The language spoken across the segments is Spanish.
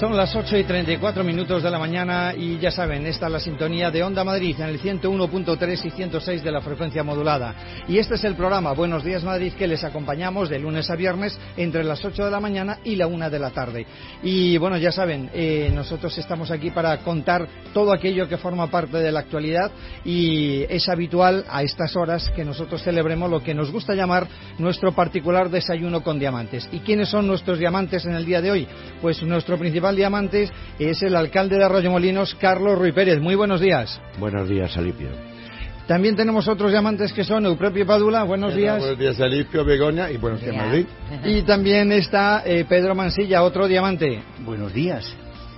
Son las 8:34 de la mañana y ya saben, esta es la sintonía de Onda Madrid en el 101.3 y 106 de la frecuencia modulada. Y este es el programa Buenos Días Madrid, que les acompañamos de lunes a viernes entre las 8 de la mañana y la 1 de la tarde. Y bueno, ya saben, nosotros estamos aquí para contar todo aquello que forma parte de la actualidad, y es habitual a estas horas que nosotros celebremos lo que nos gusta llamar nuestro particular desayuno con diamantes. ¿Y quiénes son nuestros diamantes en el día de hoy? Pues nuestro principal diamante es el alcalde de Arroyomolinos, Carlos Ruy Pérez. Muy buenos días. Buenos días, Alipio. También tenemos otros diamantes que son Eupropio Padula. Buenos días. Buenos días, Alipio, Begoña, y buenos días, Madrid. Y también está Pedro Mansilla, otro diamante. Buenos días.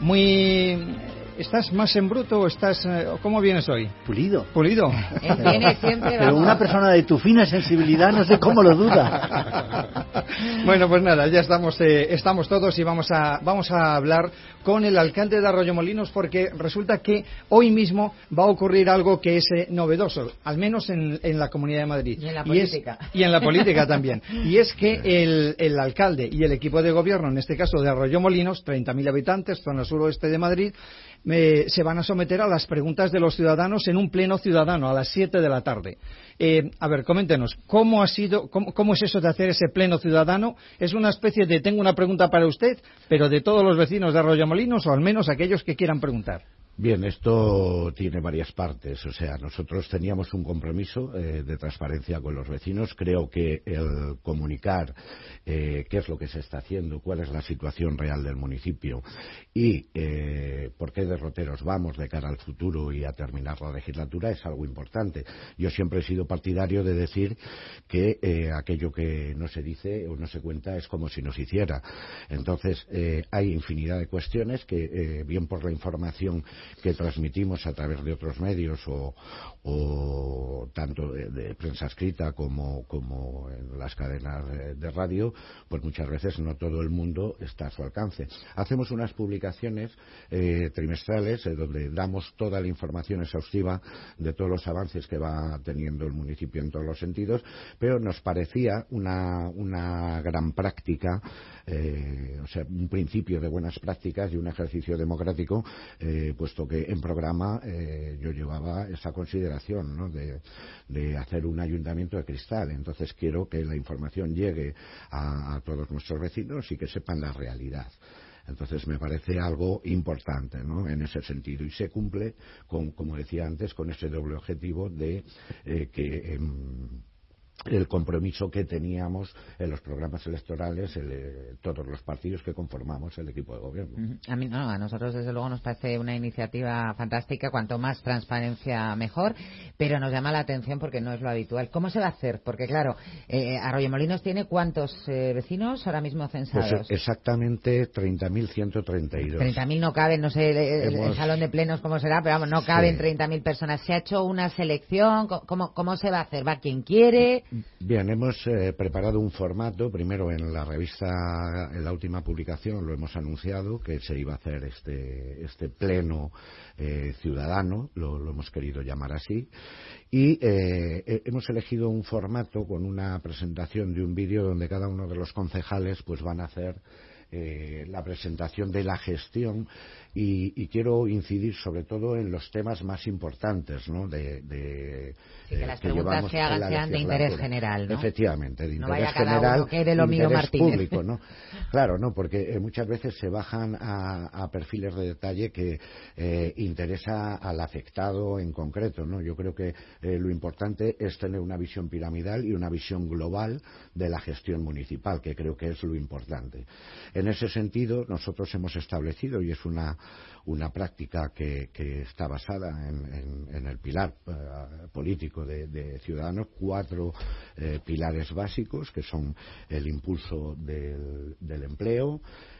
¿Estás más en bruto o estás... ¿Cómo vienes hoy? Pulido. ¿Pulido? Viene siempre, pero una persona de tu fina sensibilidad no sé cómo lo duda. Bueno, pues nada, ya estamos todos y vamos a hablar con el alcalde de Arroyomolinos, porque resulta que hoy mismo va a ocurrir algo que es novedoso, al menos en la Comunidad de Madrid. Y en la política. Y en la política también. Y es que el alcalde y el equipo de gobierno, en este caso de Arroyomolinos, 30.000 habitantes, zona suroeste de Madrid, se van a someter a las preguntas de los ciudadanos en un pleno ciudadano a las 7 de la tarde. A ver, coméntenos, ¿cómo ha sido, cómo es eso de hacer ese pleno ciudadano? ¿Es una especie de tengo una pregunta para usted, pero de todos los vecinos de Arroyomolinos, o al menos aquellos que quieran preguntar? Bien, esto tiene varias partes. O sea, nosotros teníamos un compromiso de transparencia con los vecinos. Creo que el comunicar qué es lo que se está haciendo, cuál es la situación real del municipio y por qué derroteros vamos de cara al futuro y a terminar la legislatura es algo importante. Yo siempre he sido partidario de decir que aquello que no se dice o no se cuenta es como si no se hiciera. Entonces, hay infinidad de cuestiones que, bien por la información que transmitimos a través de otros medios o tanto de prensa escrita como en las cadenas de radio, pues muchas veces no todo el mundo está a su alcance. Hacemos unas publicaciones trimestrales donde damos toda la información exhaustiva de todos los avances que va teniendo el municipio en todos los sentidos, pero nos parecía una gran práctica, o sea, un principio de buenas prácticas y un ejercicio democrático, puesto que en programa yo llevaba esa consideración, ¿no?, de hacer un ayuntamiento de cristal. Entonces quiero que la información llegue a todos nuestros vecinos y que sepan la realidad. Entonces me parece algo importante, ¿no?, en ese sentido, y se cumple como decía antes, con ese doble objetivo de que el compromiso que teníamos en los programas electorales, todos los partidos que conformamos el equipo de gobierno. A nosotros desde luego nos parece una iniciativa fantástica, cuanto más transparencia mejor, pero nos llama la atención porque no es lo habitual. ¿Cómo se va a hacer? Porque claro, Arroyomolinos tiene ¿cuántos vecinos ahora mismo censados? Pues exactamente 30.132. 30.000 no caben, no sé el salón de plenos cómo será, pero vamos, no caben 30.000 personas. ¿Se ha hecho una selección? ¿Cómo se va a hacer? ¿Va quien quiere? Bien, hemos preparado un formato. Primero, en la revista, en la última publicación, lo hemos anunciado que se iba a hacer este pleno ciudadano, lo hemos querido llamar así, y hemos elegido un formato con una presentación de un vídeo donde cada uno de los concejales pues van a hacer la presentación de la gestión y quiero incidir sobre todo en los temas más importantes, ¿no?, sí, que las preguntas que hagan sean de interés general, ¿no? Efectivamente, de no interés vaya cada general, uno que de lo mío, interés Martínez. público, ¿no? Claro, no, porque muchas veces se bajan a perfiles de detalle que interesa al afectado en concreto, ¿no? Yo creo que lo importante es tener una visión piramidal y una visión global de la gestión municipal, que creo que es lo importante. En ese sentido, nosotros hemos establecido, y es una práctica que está basada en el pilar político de Ciudadanos, 4 pilares básicos, que son el impulso del empleo,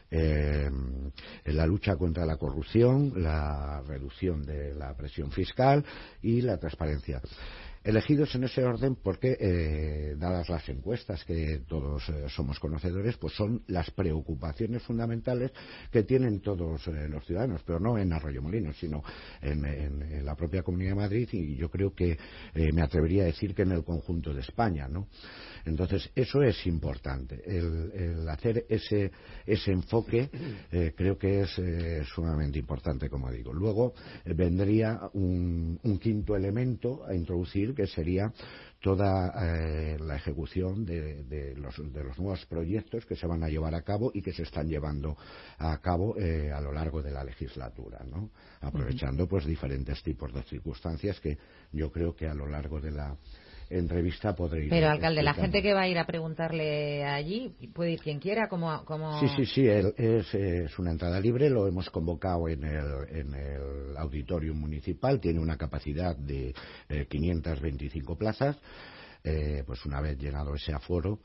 la lucha contra la corrupción, la reducción de la presión fiscal y la transparencia. Elegidos en ese orden porque, dadas las encuestas que todos somos conocedores, pues son las preocupaciones fundamentales que tienen todos los ciudadanos, pero no en Arroyomolinos, sino en la propia Comunidad de Madrid, y yo creo que me atrevería a decir que en el conjunto de España, ¿no? Entonces, eso es importante, el hacer ese enfoque enfoque creo que es sumamente importante, como digo. Luego vendría un quinto elemento a introducir, que sería toda la ejecución de los nuevos proyectos que se van a llevar a cabo y que se están llevando a cabo a lo largo de la legislatura, ¿no? Aprovechando pues diferentes tipos de circunstancias que yo creo que a lo largo de la entrevista podré ir. Pero, alcalde, la gente que va a ir a preguntarle allí, puede ir quien quiera, como... Sí, es una entrada libre, lo hemos convocado en el auditorium municipal, tiene una capacidad de 525 plazas. Pues una vez llenado ese aforo,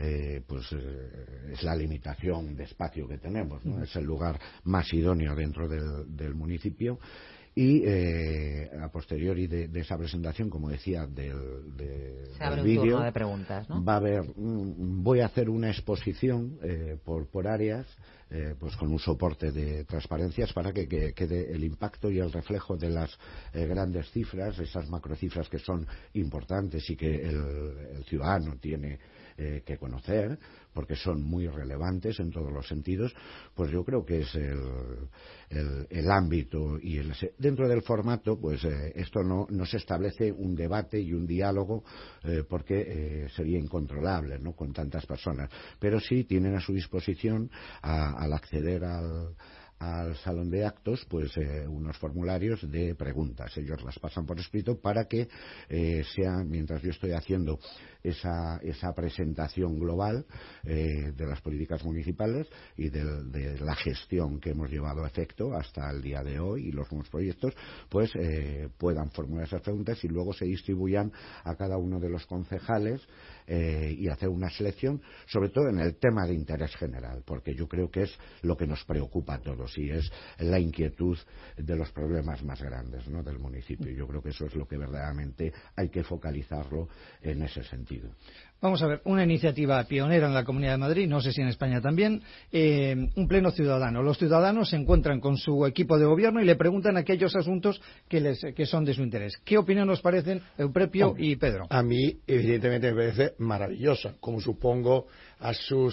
es la limitación de espacio que tenemos, ¿no? Es el lugar más idóneo dentro del municipio. Y a posteriori de esa presentación, como decía, del vídeo, de preguntas, ¿no? va a haber, voy a hacer una exposición por áreas, pues con un soporte de transparencias para que quede el impacto y el reflejo de las grandes cifras, esas macrocifras que son importantes y que el ciudadano tiene que conocer, porque son muy relevantes en todos los sentidos. Pues yo creo que es el ámbito y dentro del formato, pues esto no se establece un debate y un diálogo porque sería incontrolable, ¿no?, con tantas personas, pero sí tienen a su disposición al acceder al salón de actos, pues unos formularios de preguntas. Ellos las pasan por escrito para que mientras yo estoy haciendo esa presentación global de las políticas municipales y de la gestión que hemos llevado a efecto hasta el día de hoy y los nuevos proyectos, pues puedan formular esas preguntas y luego se distribuyan a cada uno de los concejales y hacer una selección, sobre todo en el tema de interés general, porque yo creo que es lo que nos preocupa a todos y es la inquietud de los problemas más grandes, ¿no?, del municipio. Yo creo que eso es lo que verdaderamente hay que focalizarlo en ese sentido. Vamos a ver, una iniciativa pionera en la Comunidad de Madrid, no sé si en España también, un pleno ciudadano. Los ciudadanos se encuentran con su equipo de gobierno y le preguntan aquellos asuntos que son de su interés. ¿Qué opinión nos parecen, Euprepio y Pedro? A mí, evidentemente, me parece maravillosa, como supongo a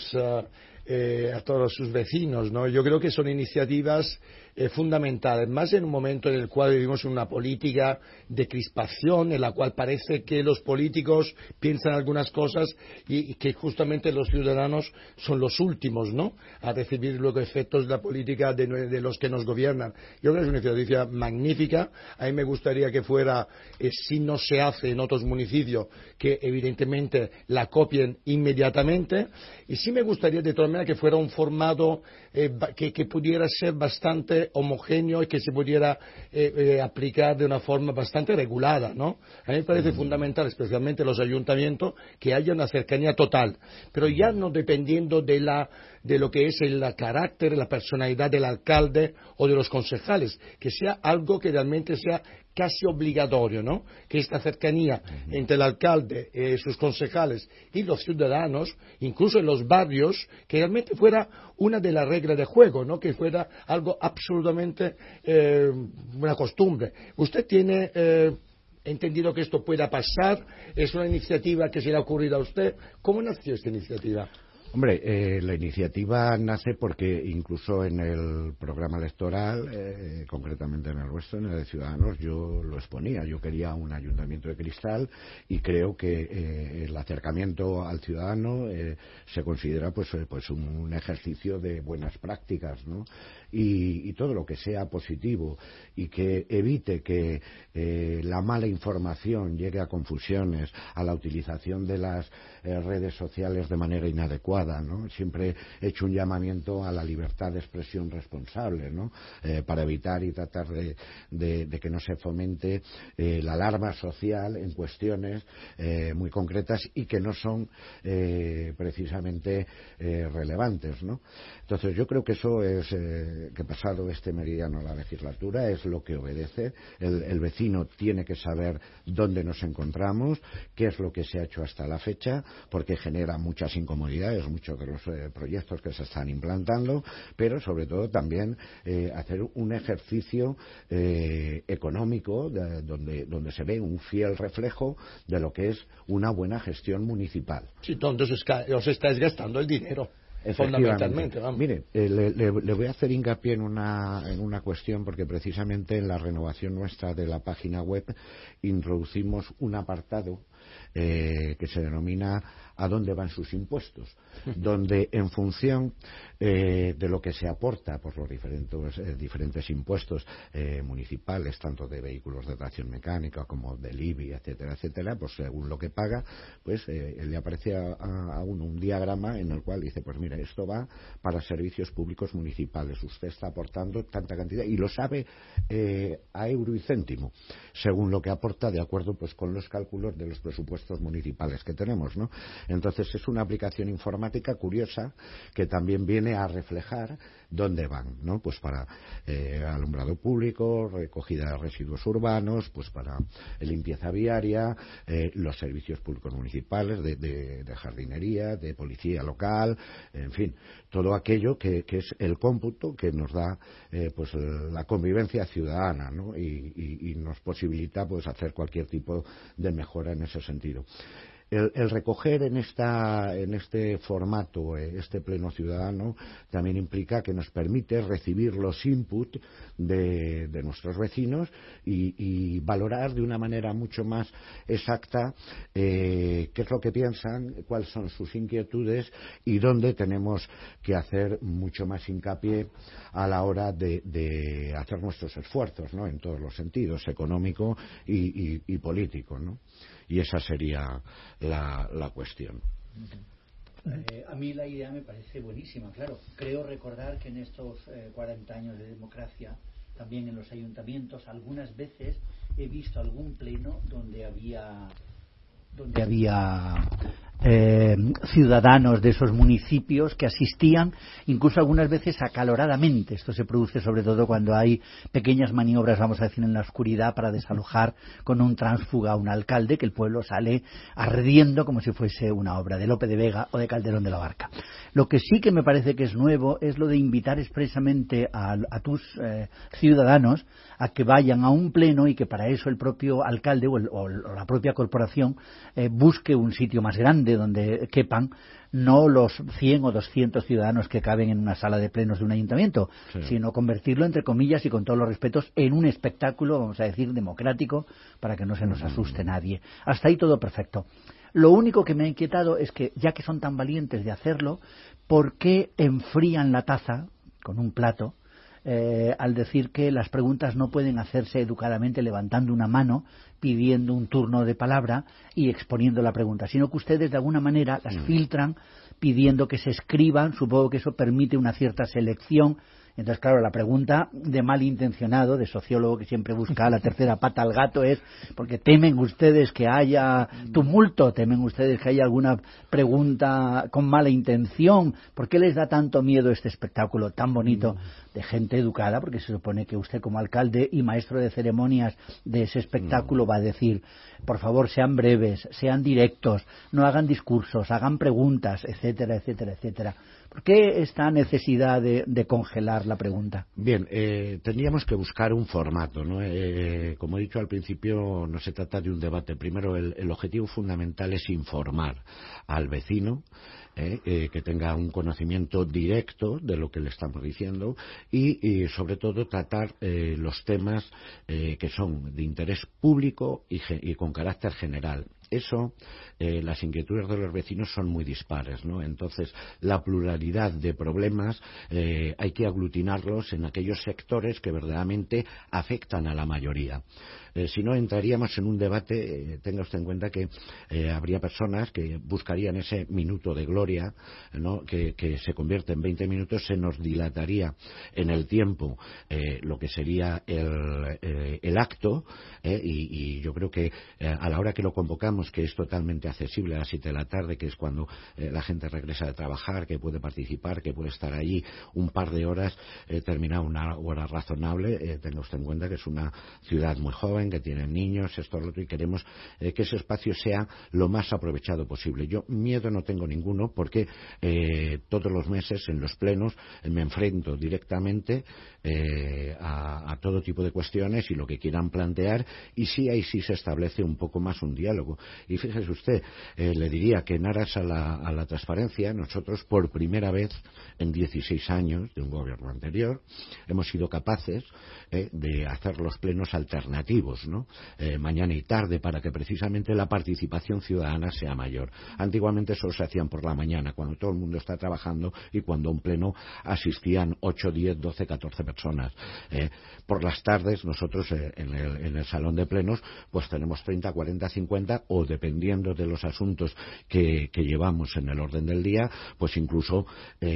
todos sus vecinos, ¿no? Yo creo que son iniciativas fundamentales, más en un momento en el cual vivimos una política de crispación, en la cual parece que los políticos piensan algunas cosas y que justamente los ciudadanos son los últimos, ¿no?, a recibir luego efectos de la política de los que nos gobiernan. Yo creo que es una iniciativa magnífica. A mí me gustaría que fuera, si no se hace en otros municipios, que evidentemente la copien inmediatamente, y sí me gustaría de todas maneras que fuera un formato que pudiera ser bastante homogéneo y que se pudiera aplicar de una forma bastante regulada, ¿no? A mí me parece fundamental, especialmente los ayuntamientos, que haya una cercanía total, pero ya no dependiendo de lo que es el carácter, la personalidad del alcalde o de los concejales, que sea algo que realmente sea casi obligatorio, ¿no?, que esta cercanía entre el alcalde, sus concejales y los ciudadanos, incluso en los barrios, que realmente fuera una de las reglas de juego, ¿no?, que fuera algo absolutamente una costumbre. ¿Usted tiene entendido que esto pueda pasar? ¿Es una iniciativa que se le ha ocurrido a usted? ¿Cómo nació esta iniciativa? Hombre, la iniciativa nace porque incluso en el programa electoral, concretamente en el nuestro, en el de Ciudadanos, yo lo exponía. Yo quería un ayuntamiento de cristal y creo que el acercamiento al ciudadano se considera pues un ejercicio de buenas prácticas, ¿no? Y todo lo que sea positivo y que evite que la mala información llegue a confusiones, a la utilización de las redes sociales de manera inadecuada, ¿no? Siempre he hecho un llamamiento a la libertad de expresión responsable, ¿no?, para evitar y tratar de que no se fomente la alarma social en cuestiones muy concretas y que no son precisamente relevantes, ¿no? Entonces yo creo que eso es que pasado este meridiano la legislatura es lo que obedece. El vecino tiene que saber dónde nos encontramos, qué es lo que se ha hecho hasta la fecha, porque genera muchas incomodidades muchos de los proyectos que se están implantando, pero sobre todo también hacer un ejercicio económico donde se ve un fiel reflejo de lo que es una buena gestión municipal. Sí, entonces os estáis gastando el dinero. fundamentalmente. Vamos. Mire, le voy a hacer hincapié en una cuestión, porque precisamente en la renovación nuestra de la página web introducimos un apartado que se denomina ¿a dónde van sus impuestos? Donde en función de lo que se aporta por los diferentes impuestos municipales, tanto de vehículos de tracción mecánica como del IBI, etcétera, etcétera, pues según lo que paga, pues le aparece a uno un diagrama en el cual dice, pues mira, esto va para servicios públicos municipales, usted está aportando tanta cantidad y lo sabe a euro y céntimo, según lo que aporta, de acuerdo pues con los cálculos de los presupuestos municipales que tenemos, ¿no? Entonces es una aplicación informática curiosa que también viene a reflejar dónde van, ¿no? Pues para alumbrado público, recogida de residuos urbanos, pues para limpieza viaria, los servicios públicos municipales de jardinería, de policía local, en fin, todo aquello que es el cómputo que nos da pues la convivencia ciudadana, ¿no? Y nos posibilita pues hacer cualquier tipo de mejora en ese sentido. El recoger en este formato este pleno ciudadano también implica que nos permite recibir los inputs de nuestros vecinos y valorar de una manera mucho más exacta qué es lo que piensan, cuáles son sus inquietudes y dónde tenemos que hacer mucho más hincapié a la hora de hacer nuestros esfuerzos, ¿no? En todos los sentidos, económico y político, ¿no? Y esa sería la cuestión. A mí la idea me parece buenísima, claro. Creo recordar que en estos 40 años de democracia, también en los ayuntamientos, algunas veces he visto algún pleno donde había ciudadanos de esos municipios que asistían, incluso algunas veces acaloradamente. Esto se produce sobre todo cuando hay pequeñas maniobras, vamos a decir, en la oscuridad para desalojar con un tránsfuga a un alcalde, que el pueblo sale ardiendo como si fuese una obra de Lope de Vega o de Calderón de la Barca. Lo que sí que me parece que es nuevo es lo de invitar expresamente a tus ciudadanos a que vayan a un pleno y que para eso el propio alcalde o la propia corporación busque un sitio más grande donde quepan no los 100 o 200 ciudadanos que caben en una sala de plenos de un ayuntamiento, sí, sino convertirlo, entre comillas y con todos los respetos, en un espectáculo, vamos a decir, democrático, para que no se nos asuste nadie. Hasta ahí todo perfecto. Lo único que me ha inquietado es que, ya que son tan valientes de hacerlo, ¿por qué enfrían la taza con un plato al decir que las preguntas no pueden hacerse educadamente levantando una mano, pidiendo un turno de palabra y exponiendo la pregunta, sino que ustedes de alguna manera las filtran pidiendo que se escriban? Supongo que eso permite una cierta selección. Entonces, claro, la pregunta de malintencionado, de sociólogo que siempre busca la tercera pata al gato, es porque temen ustedes que haya tumulto, temen ustedes que haya alguna pregunta con mala intención. ¿Por qué les da tanto miedo este espectáculo tan bonito de gente educada? Porque se supone que usted, como alcalde y maestro de ceremonias de ese espectáculo, va a decir, por favor, sean breves, sean directos, no hagan discursos, hagan preguntas, etcétera, etcétera, etcétera. ¿Por qué esta necesidad de congelar la pregunta? Bien, tendríamos que buscar un formato, ¿no? Como he dicho al principio, no se trata de un debate. Primero, el objetivo fundamental es informar al vecino, que tenga un conocimiento directo de lo que le estamos diciendo y sobre todo tratar los temas que son de interés público y con carácter general. Eso, las inquietudes de los vecinos son muy dispares, ¿no? Entonces, la pluralidad de problemas hay que aglutinarlos en aquellos sectores que verdaderamente afectan a la mayoría. Si no, entraríamos en un debate, tenga usted en cuenta que habría personas que buscarían ese minuto de gloria, ¿no? que se convierte en 20 minutos, se nos dilataría en el tiempo lo que sería el acto, y yo creo que a la hora que lo convocamos, que es totalmente accesible a las 7 de la tarde, que es cuando la gente regresa de trabajar, que puede participar, que puede estar allí un par de horas, terminar una hora razonable, tenga usted en cuenta que es una ciudad muy joven. joven, que tienen niños, esto, lo otro, y queremos que ese espacio sea lo más aprovechado posible. Yo miedo no tengo ninguno porque todos los meses en los plenos me enfrento directamente a todo tipo de cuestiones y lo que quieran plantear, y sí, ahí sí se establece un poco más un diálogo. Y fíjese usted, le diría que en aras a la transparencia, nosotros por primera vez en 16 años de un gobierno anterior hemos sido capaces de hacer los plenos alternativos, ¿no? Mañana y tarde, para que precisamente la participación ciudadana sea mayor. Antiguamente solo se hacían por la mañana, cuando todo el mundo está trabajando y cuando a un pleno asistían 8, 10, 12, 14 personas. Por las tardes nosotros en el salón de plenos pues tenemos 30, 40, 50 o dependiendo de los asuntos que llevamos en el orden del día, pues incluso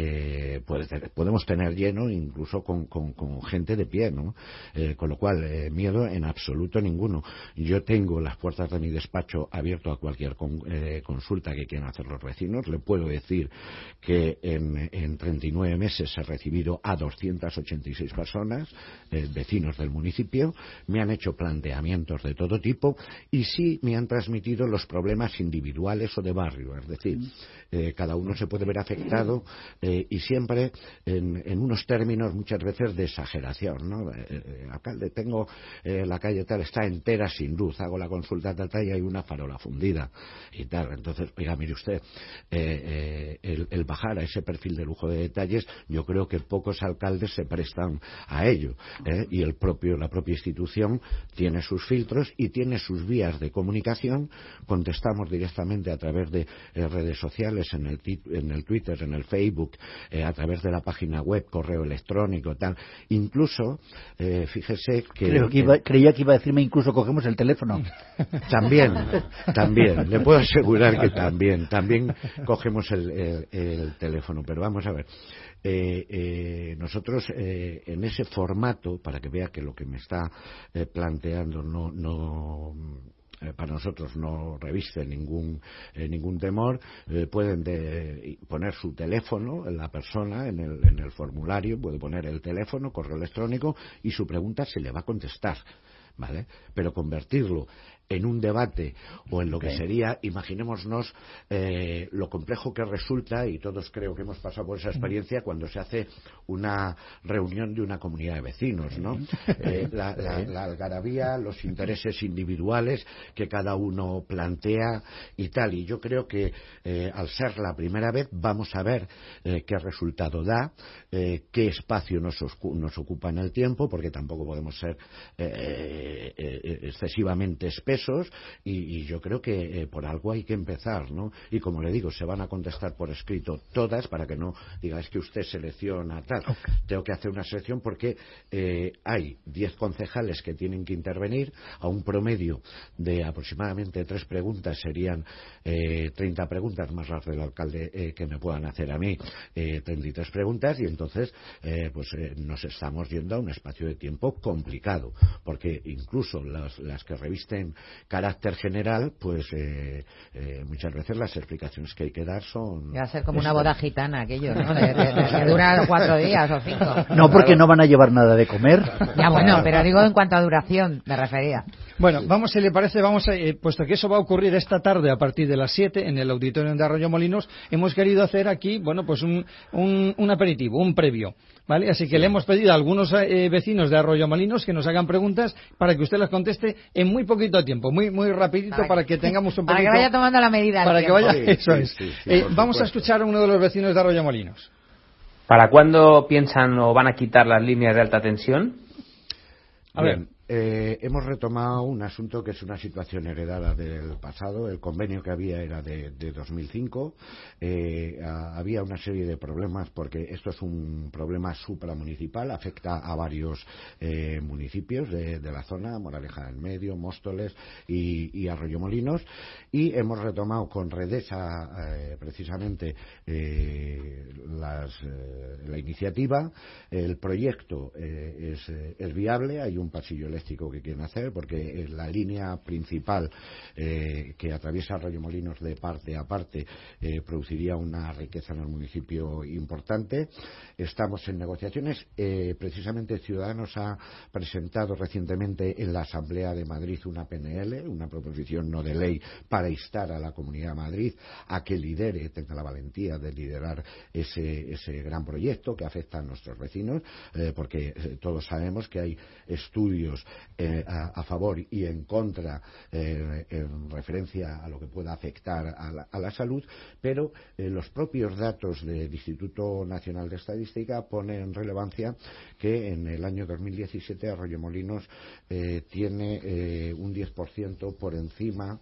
podemos tener lleno incluso con gente de pie, ¿no? Con lo cual, miedo en absoluto ninguno. Yo tengo las puertas de mi despacho abierto a cualquier consulta que quieran hacer los vecinos. Le puedo decir que en 39 meses he recibido a 286 personas, vecinos del municipio, me han hecho planteamientos de todo tipo y sí me han transmitido los problemas individuales o de barrio. Es decir, cada uno se puede ver afectado y siempre en unos términos muchas veces de exageración, ¿no? Alcalde, tengo la calle tal, está entera sin luz, hago la consulta tal y hay una farola fundida y tal. Entonces, oiga, mire usted, el bajar a ese perfil de lujo de detalles, yo creo que pocos alcaldes se prestan a ello, y la propia institución tiene sus filtros y tiene sus vías de comunicación. Contestamos directamente a través de redes sociales, en el Twitter, en el Facebook, a través de la página web, correo electrónico, tal. Incluso, fíjese que... Creía que iba a decirme incluso cogemos el teléfono. También, le puedo asegurar que también cogemos el teléfono, pero vamos a ver. Nosotros en ese formato, para que vea que lo que me está planteando para nosotros no reviste ningún temor, pueden poner su teléfono, la persona en el formulario puede poner el teléfono, correo electrónico, y su pregunta se le va a contestar, ¿vale? Pero convertirlo en un debate o en lo que sería, imaginémonos lo complejo que resulta, y todos creo que hemos pasado por esa experiencia, cuando se hace una reunión de una comunidad de vecinos, ¿no? La algarabía, los intereses individuales que cada uno plantea y tal. Y yo creo que al ser la primera vez vamos a ver qué resultado da, qué espacio nos ocupa en el tiempo, porque tampoco podemos ser excesivamente espesos, y yo creo que por algo hay que empezar, ¿no? Y como le digo, se van a contestar por escrito todas, para que no diga es que usted selecciona tal. Okay. Tengo que hacer una selección porque hay 10 concejales que tienen que intervenir, a un promedio de aproximadamente 3 preguntas, serían 30 preguntas más las del alcalde que me puedan hacer a mí, 33 preguntas, y entonces nos estamos yendo a un espacio de tiempo complicado, porque incluso las que revisten carácter general, pues muchas veces las explicaciones que hay que dar son... Va a ser como una boda gitana aquello, ¿no? Que dura 4 días o 5. No, porque no van a llevar nada de comer. Ya, bueno, pero digo en cuanto a duración, me refería. Bueno, vamos, si le parece, puesto que eso va a ocurrir esta tarde a partir de las 7 en el auditorio de Arroyomolinos, hemos querido hacer aquí, bueno, pues un aperitivo, un previo, ¿vale? Así que le hemos pedido a algunos vecinos de Arroyomolinos que nos hagan preguntas para que usted las conteste en muy poquito tiempo, muy rapidito, para que tengamos un poquito... Para que vaya tomando la medida. Para que vaya, eso es. Sí, vamos a escuchar a uno de los vecinos de Arroyomolinos. ¿Para cuándo piensan o van a quitar las líneas de alta tensión? A ver. Hemos retomado un asunto que es una situación heredada del pasado. El convenio que había era de 2005. Había una serie de problemas, porque esto es un problema supramunicipal, afecta a varios municipios de la zona, Moraleja del Medio, Móstoles y Arroyomolinos, y hemos retomado con Redesa precisamente la iniciativa. El proyecto es viable, hay un pasillo eléctrico que quieren hacer, porque la línea principal que atraviesa Arroyomolinos de parte a parte produciría una riqueza en el municipio importante. Estamos en negociaciones. Precisamente Ciudadanos ha presentado recientemente en la Asamblea de Madrid una PNL, una proposición no de ley, para instar a la Comunidad de Madrid a que tenga la valentía de liderar ese gran proyecto que afecta a nuestros vecinos, porque todos sabemos que hay estudios a favor y en contra en referencia a lo que pueda afectar a la salud, pero los propios datos del Instituto Nacional de Estadística ponen en relevancia que en el año 2017 Arroyomolinos tiene un 10% por encima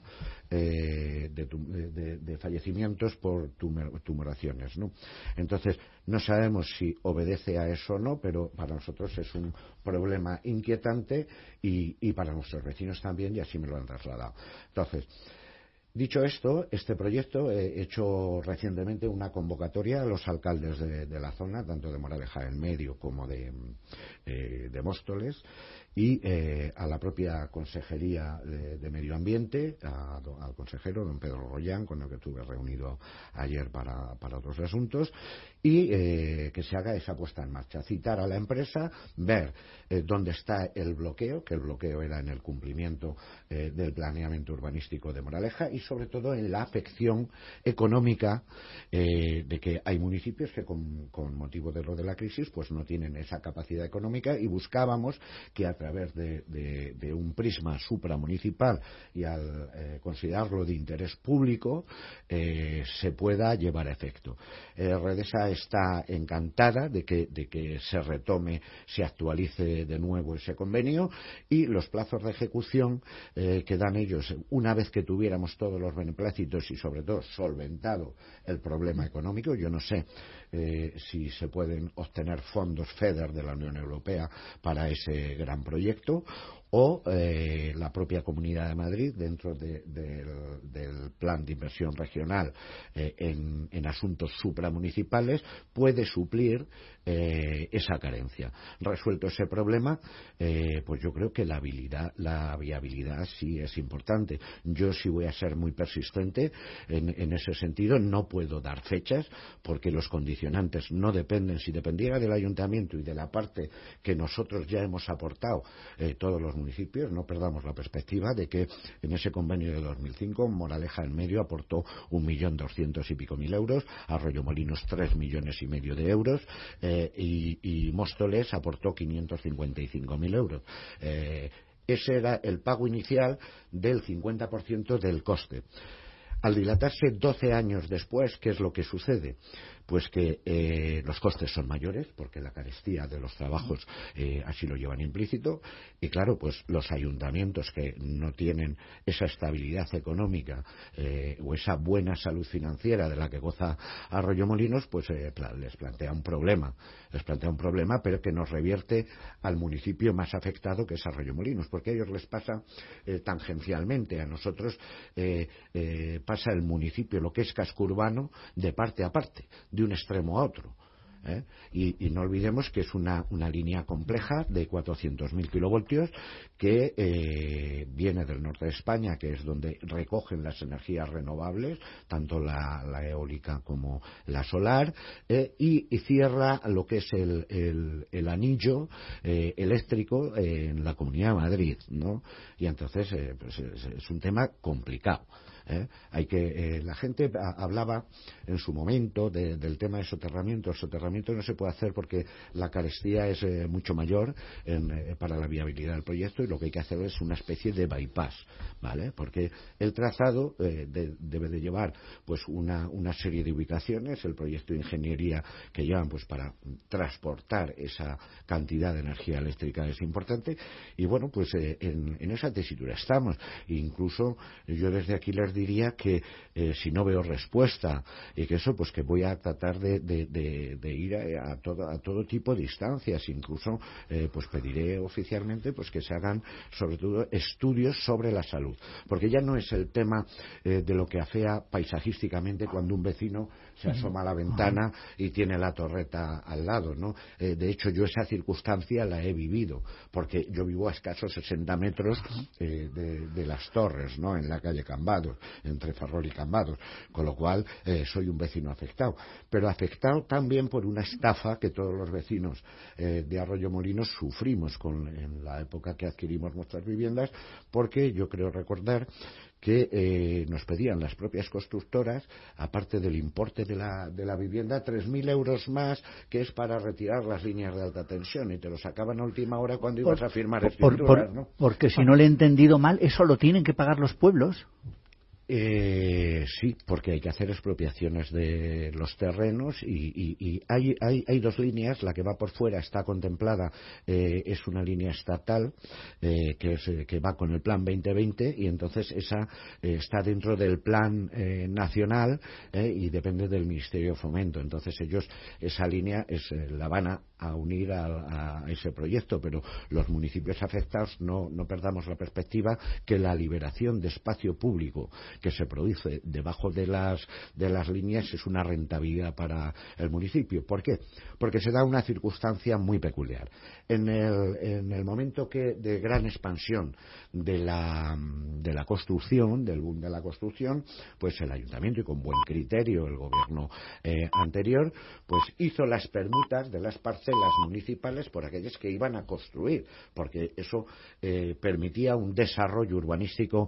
de fallecimientos por tumoraciones, ¿no? Entonces, no sabemos si obedece a eso o no, pero para nosotros es un problema inquietante y para nuestros vecinos también, y así me lo han trasladado. Entonces, dicho esto, este proyecto he hecho recientemente una convocatoria a los alcaldes de la zona, tanto de Moraleja del Medio como de Móstoles, y a la propia Consejería de Medio Ambiente, al consejero don Pedro Rollán, con el que estuve reunido ayer para otros asuntos, y que se haga esa puesta en marcha, citar a la empresa, ver dónde está el bloqueo, que el bloqueo era en el cumplimiento del planeamiento urbanístico de Moraleja, y sobre todo en la afección económica de que hay municipios que con motivo de lo de la crisis pues no tienen esa capacidad económica, y buscábamos que a través de un prisma supramunicipal y al considerarlo de interés público se pueda llevar a efecto. Redesa está encantada de que se retome, se actualice de nuevo ese convenio, y los plazos de ejecución que dan ellos, una vez que tuviéramos todos los beneplácitos y sobre todo solventado el problema económico. Yo no sé si se pueden obtener fondos FEDER de la Unión Europea para ese gran proyecto, o la propia Comunidad de Madrid, dentro del plan de inversión regional en asuntos supramunicipales, puede suplir esa carencia. Resuelto ese problema, pues yo creo que la viabilidad sí es importante. Yo sí voy a ser muy persistente en ese sentido. No puedo dar fechas porque los condicionantes no dependen. Si dependiera del ayuntamiento y de la parte que nosotros ya hemos aportado todos los municipios, no perdamos la perspectiva de que en ese convenio de 2005 Moraleja del Medio aportó 1.200.000 y pico euros, Arroyomolinos 3,5 millones de euros, y Móstoles aportó 555.000 euros. Ese era el pago inicial del 50% del coste. Al dilatarse 12 años después, ¿qué es lo que sucede? Pues que los costes son mayores, porque la carestía de los trabajos así lo llevan implícito, y claro, pues los ayuntamientos que no tienen esa estabilidad económica o esa buena salud financiera de la que goza Arroyomolinos, pues les plantea un problema, pero que nos revierte al municipio más afectado, que es Arroyomolinos, porque a ellos les pasa tangencialmente. A nosotros pasa el municipio, lo que es casco urbano, de parte a parte, de un extremo a otro. Y no olvidemos que es una línea compleja de 400.000 kilovoltios que viene del norte de España, que es donde recogen las energías renovables, tanto la eólica como la solar, y cierra lo que es el anillo eléctrico en la Comunidad de Madrid, ¿no? Y entonces pues es un tema complicado. Hay que la gente hablaba en su momento del tema de soterramiento. El soterramiento no se puede hacer porque la carestía es mucho mayor para la viabilidad del proyecto, y lo que hay que hacer es una especie de bypass, ¿vale? Porque el trazado debe de llevar pues una serie de ubicaciones, el proyecto de ingeniería que llevan pues para transportar esa cantidad de energía eléctrica es importante, y bueno, pues en esa tesitura estamos. Incluso yo desde aquí les diría que si no veo respuesta, y que eso, pues que voy a tratar de ir a todo tipo de instancias. Incluso pues pediré oficialmente pues que se hagan sobre todo estudios estudios sobre la salud, porque ya no es el tema de lo que afea paisajísticamente cuando un vecino se asoma a la ventana y tiene la torreta al lado, ¿no? De hecho, yo esa circunstancia la he vivido, porque yo vivo a escasos 60 metros de las torres, ¿no? En la calle Cambados, entre Ferrol y Cambados, con lo cual soy un vecino afectado, pero afectado también por una estafa que todos los vecinos de Arroyomolinos sufrimos en la época que adquirimos nuestras viviendas, porque yo creo recordar que nos pedían las propias constructoras, aparte del importe de la vivienda, 3.000 euros más, que es para retirar las líneas de alta tensión, y te lo sacaban a última hora cuando ibas a firmar escrituras, ¿no? Porque si no le he entendido mal, ¿eso lo tienen que pagar los pueblos? Sí, porque hay que hacer expropiaciones de los terrenos y hay dos líneas. La que va por fuera está contemplada, es una línea estatal que va con el plan 2020, y entonces esa está dentro del plan nacional y depende del Ministerio de Fomento. Entonces ellos esa línea la van a unir a ese proyecto, pero los municipios afectados no perdamos la perspectiva que la liberación de espacio público que se produce debajo de las líneas es una rentabilidad para el municipio. ¿Por qué? Porque se da una circunstancia muy peculiar. En el momento de gran expansión de la construcción, del boom de la construcción, pues el ayuntamiento, y con buen criterio el gobierno anterior, pues hizo las permutas de las parcelas municipales por aquellas que iban a construir, porque eso permitía un desarrollo urbanístico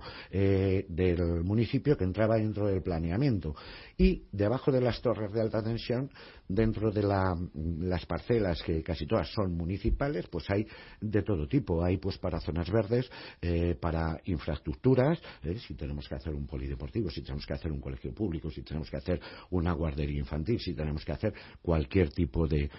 del municipio que entraba dentro del planeamiento. Y debajo de las torres de alta tensión, dentro de las parcelas, que casi todas son municipales, pues hay de todo tipo. Hay pues para zonas verdes, para infraestructuras, si tenemos que hacer un polideportivo, si tenemos que hacer un colegio público, si tenemos que hacer una guardería infantil, si tenemos que hacer cualquier tipo de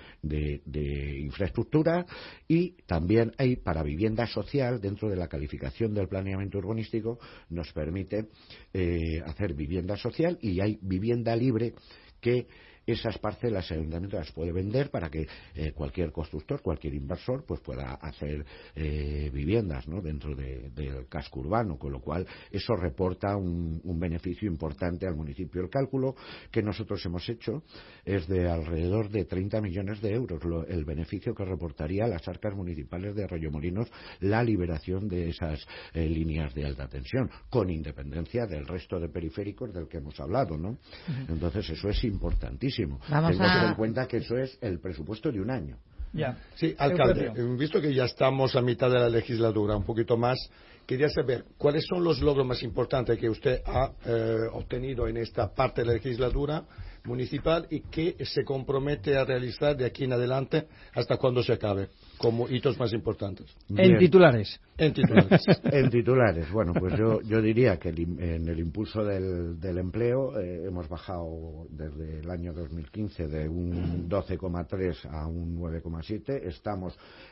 infraestructura. Y también hay para vivienda social, dentro de la calificación del planeamiento urbanístico, nos permite hacer vivienda social, y hay vivienda libre, que esas parcelas el ayuntamiento las puede vender para que cualquier constructor, cualquier inversor, pues pueda hacer viviendas, ¿no?, dentro del casco urbano, con lo cual eso reporta un beneficio importante al municipio. El cálculo que nosotros hemos hecho es de alrededor de 30 millones de euros el beneficio que reportaría a las arcas municipales de Arroyomolinos la liberación de esas líneas de alta tensión, con independencia del resto de periféricos del que hemos hablado, ¿no? Entonces eso es importantísimo. Tengo que tener en cuenta que eso es el presupuesto de un año. Ya. Sí, alcalde, visto que ya estamos a mitad de la legislatura, un poquito más, quería saber cuáles son los logros más importantes que usted ha obtenido en esta parte de la legislatura municipal y que se compromete a realizar de aquí en adelante hasta cuando se acabe, como hitos más importantes. Bien. En titulares. En titulares. Bueno, pues yo diría que en el impulso del empleo hemos bajado desde el año 2015 de un 12,3 a un 9,7. Estamos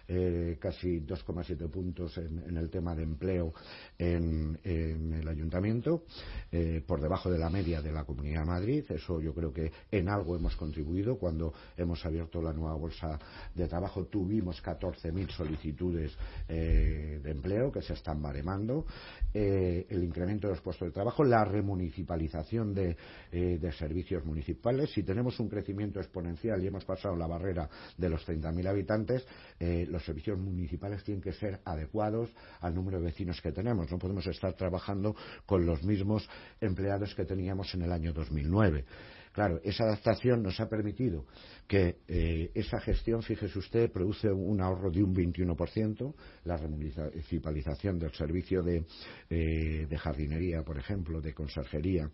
casi 2,7 puntos en el tema de empleo en el ayuntamiento, por debajo de la media de la Comunidad de Madrid. Eso yo creo que en algo hemos contribuido. Cuando hemos abierto la nueva bolsa de trabajo tuvimos 14.000 solicitudes de empleo que se están baremando, el incremento de los puestos de trabajo, la remunicipalización de servicios municipales. Si tenemos un crecimiento exponencial y hemos pasado la barrera de los 30.000 habitantes, los servicios municipales tienen que ser adecuados al número de vecinos que tenemos. No podemos estar trabajando con los mismos empleados que teníamos en el año 2009. Claro, esa adaptación nos ha permitido que esa gestión, fíjese usted, produce un ahorro de un 21%, la remunicipalización del servicio de jardinería, por ejemplo, de conserjería,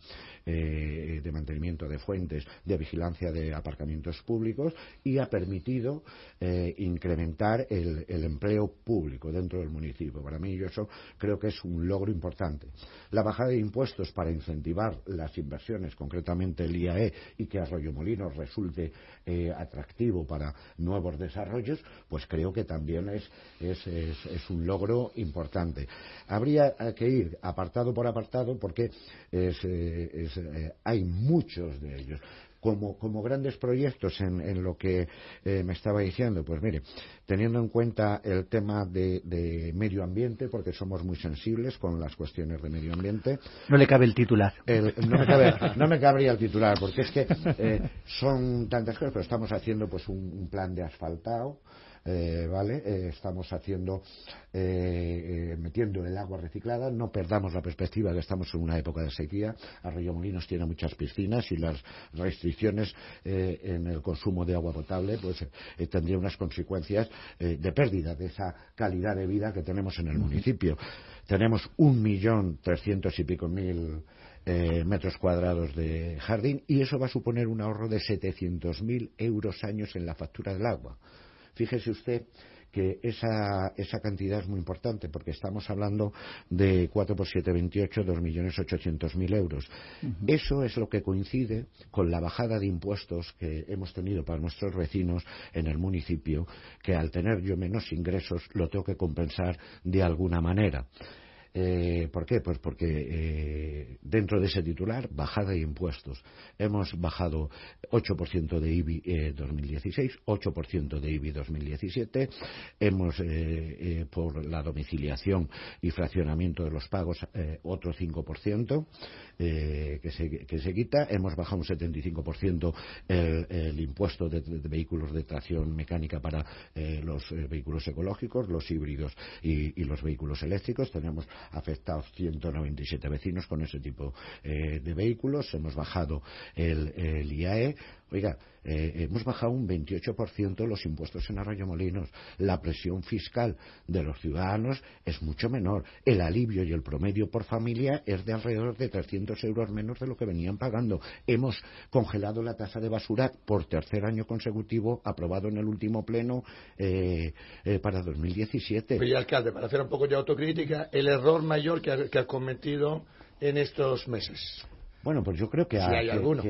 de mantenimiento de fuentes, de vigilancia de aparcamientos públicos, y ha permitido incrementar el empleo público dentro del municipio. Para mí, yo eso creo que es un logro importante. La bajada de impuestos para incentivar las inversiones, concretamente el IAE, y que Arroyomolinos resulte atractivo para nuevos desarrollos, pues creo que también es un logro importante. Habría que ir apartado por apartado porque hay muchos de ellos. como grandes proyectos en lo que me estaba diciendo, pues mire, teniendo en cuenta el tema de medio ambiente, porque somos muy sensibles con las cuestiones de medio ambiente. No le cabe el titular. No me cabría el titular, porque es que son tantas cosas, pero estamos haciendo pues un plan de asfaltado. ¿Vale? Estamos haciendo metiendo el agua reciclada. No perdamos la perspectiva que estamos en una época de sequía. Arroyomolinos tiene muchas piscinas y las restricciones en el consumo de agua potable pues tendría unas consecuencias de pérdida de esa calidad de vida que tenemos en el municipio. Tenemos 1.300.000 y pico metros cuadrados de jardín, y eso va a suponer un ahorro de 700.000 euros años en la factura del agua. Fíjese usted que esa cantidad es muy importante, porque estamos hablando de 4 por 7, 28, 2.800.000 euros. Eso es lo que coincide con la bajada de impuestos que hemos tenido para nuestros vecinos en el municipio, que al tener yo menos ingresos lo tengo que compensar de alguna manera. ¿Por qué? Pues porque dentro de ese titular, bajada de impuestos. Hemos bajado 8% de IBI 2016, 8% de IBI 2017. Hemos, por la domiciliación y fraccionamiento de los pagos, otro 5% que se quita. Hemos bajado un 75% el impuesto de vehículos de tracción mecánica para los vehículos ecológicos, los híbridos y los vehículos eléctricos. Tenemos afectados 197 vecinos con ese tipo de vehículos. Hemos bajado el IAE. Oiga, hemos bajado un 28% los impuestos en Arroyomolinos. La presión fiscal de los ciudadanos es mucho menor. El alivio y el promedio por familia es de alrededor de 300 euros menos de lo que venían pagando. Hemos congelado la tasa de basura por tercer año consecutivo, aprobado en el último pleno para 2017. Oye, alcalde, para hacer un poco de autocrítica, el error mayor que ha cometido en estos meses. Bueno, pues yo creo que, si hay alguno.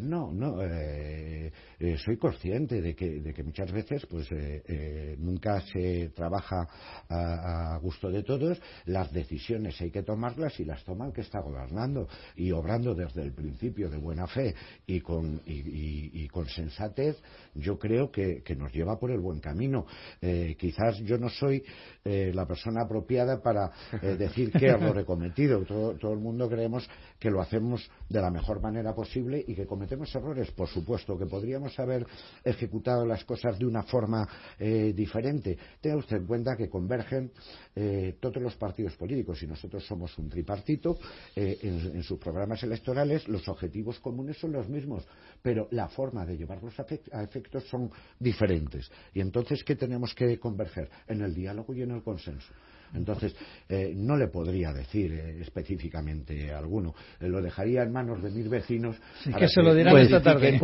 Soy consciente de que muchas veces pues nunca se trabaja a gusto de todos. Las decisiones hay que tomarlas, y las toma el que está gobernando, y obrando desde el principio de buena fe y con sensatez. Yo creo que nos lleva por el buen camino. Quizás yo no soy la persona apropiada para decir qué error he cometido. Todo el mundo creemos que lo hacemos de la mejor manera posible y que cometemos errores. Por supuesto que podríamos haber ejecutado las cosas de una forma diferente. Tenga usted en cuenta que convergen todos los partidos políticos, y nosotros somos un tripartito. En sus programas electorales los objetivos comunes son los mismos, pero la forma de llevarlos a efectos son diferentes. Y entonces, ¿qué tenemos que converger? En el diálogo y en el consenso. Entonces, no le podría decir específicamente a alguno. Lo dejaría en manos de mis vecinos. Sí, que se lo dirán esta tarde.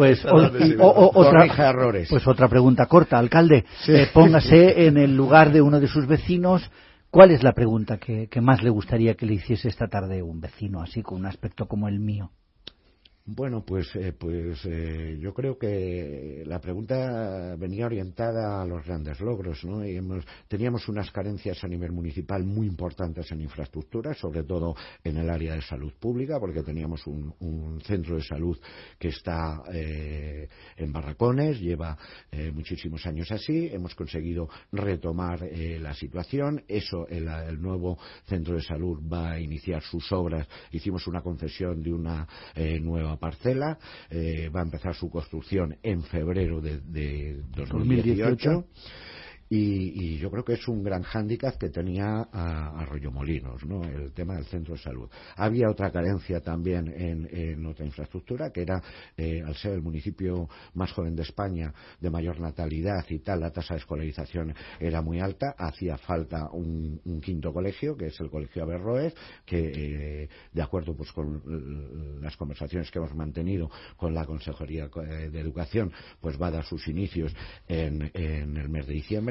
Otra pregunta corta, alcalde. Sí. Póngase en el lugar de uno de sus vecinos. ¿Cuál es la pregunta que más le gustaría que le hiciese esta tarde un vecino así, con un aspecto como el mío? Bueno, pues yo creo que la pregunta venía orientada a los grandes logros, ¿no? Y teníamos unas carencias a nivel municipal muy importantes en infraestructura, sobre todo en el área de salud pública, porque teníamos un centro de salud que está en Barracones, lleva muchísimos años así. Hemos conseguido retomar la situación. El nuevo centro de salud va a iniciar sus obras. Hicimos una concesión de una nueva parcela, va a empezar su construcción en febrero de 2018. Y yo creo que es un gran hándicap que tenía Arroyomolinos, ¿no? El tema del centro de salud. Había otra carencia también en otra infraestructura, que era, al ser el municipio más joven de España, de mayor natalidad y tal, la tasa de escolarización era muy alta. Hacía falta un quinto colegio, que es el Colegio Averroes, que de acuerdo pues con las conversaciones que hemos mantenido con la Consejería de Educación, pues va a dar sus inicios en el mes de diciembre.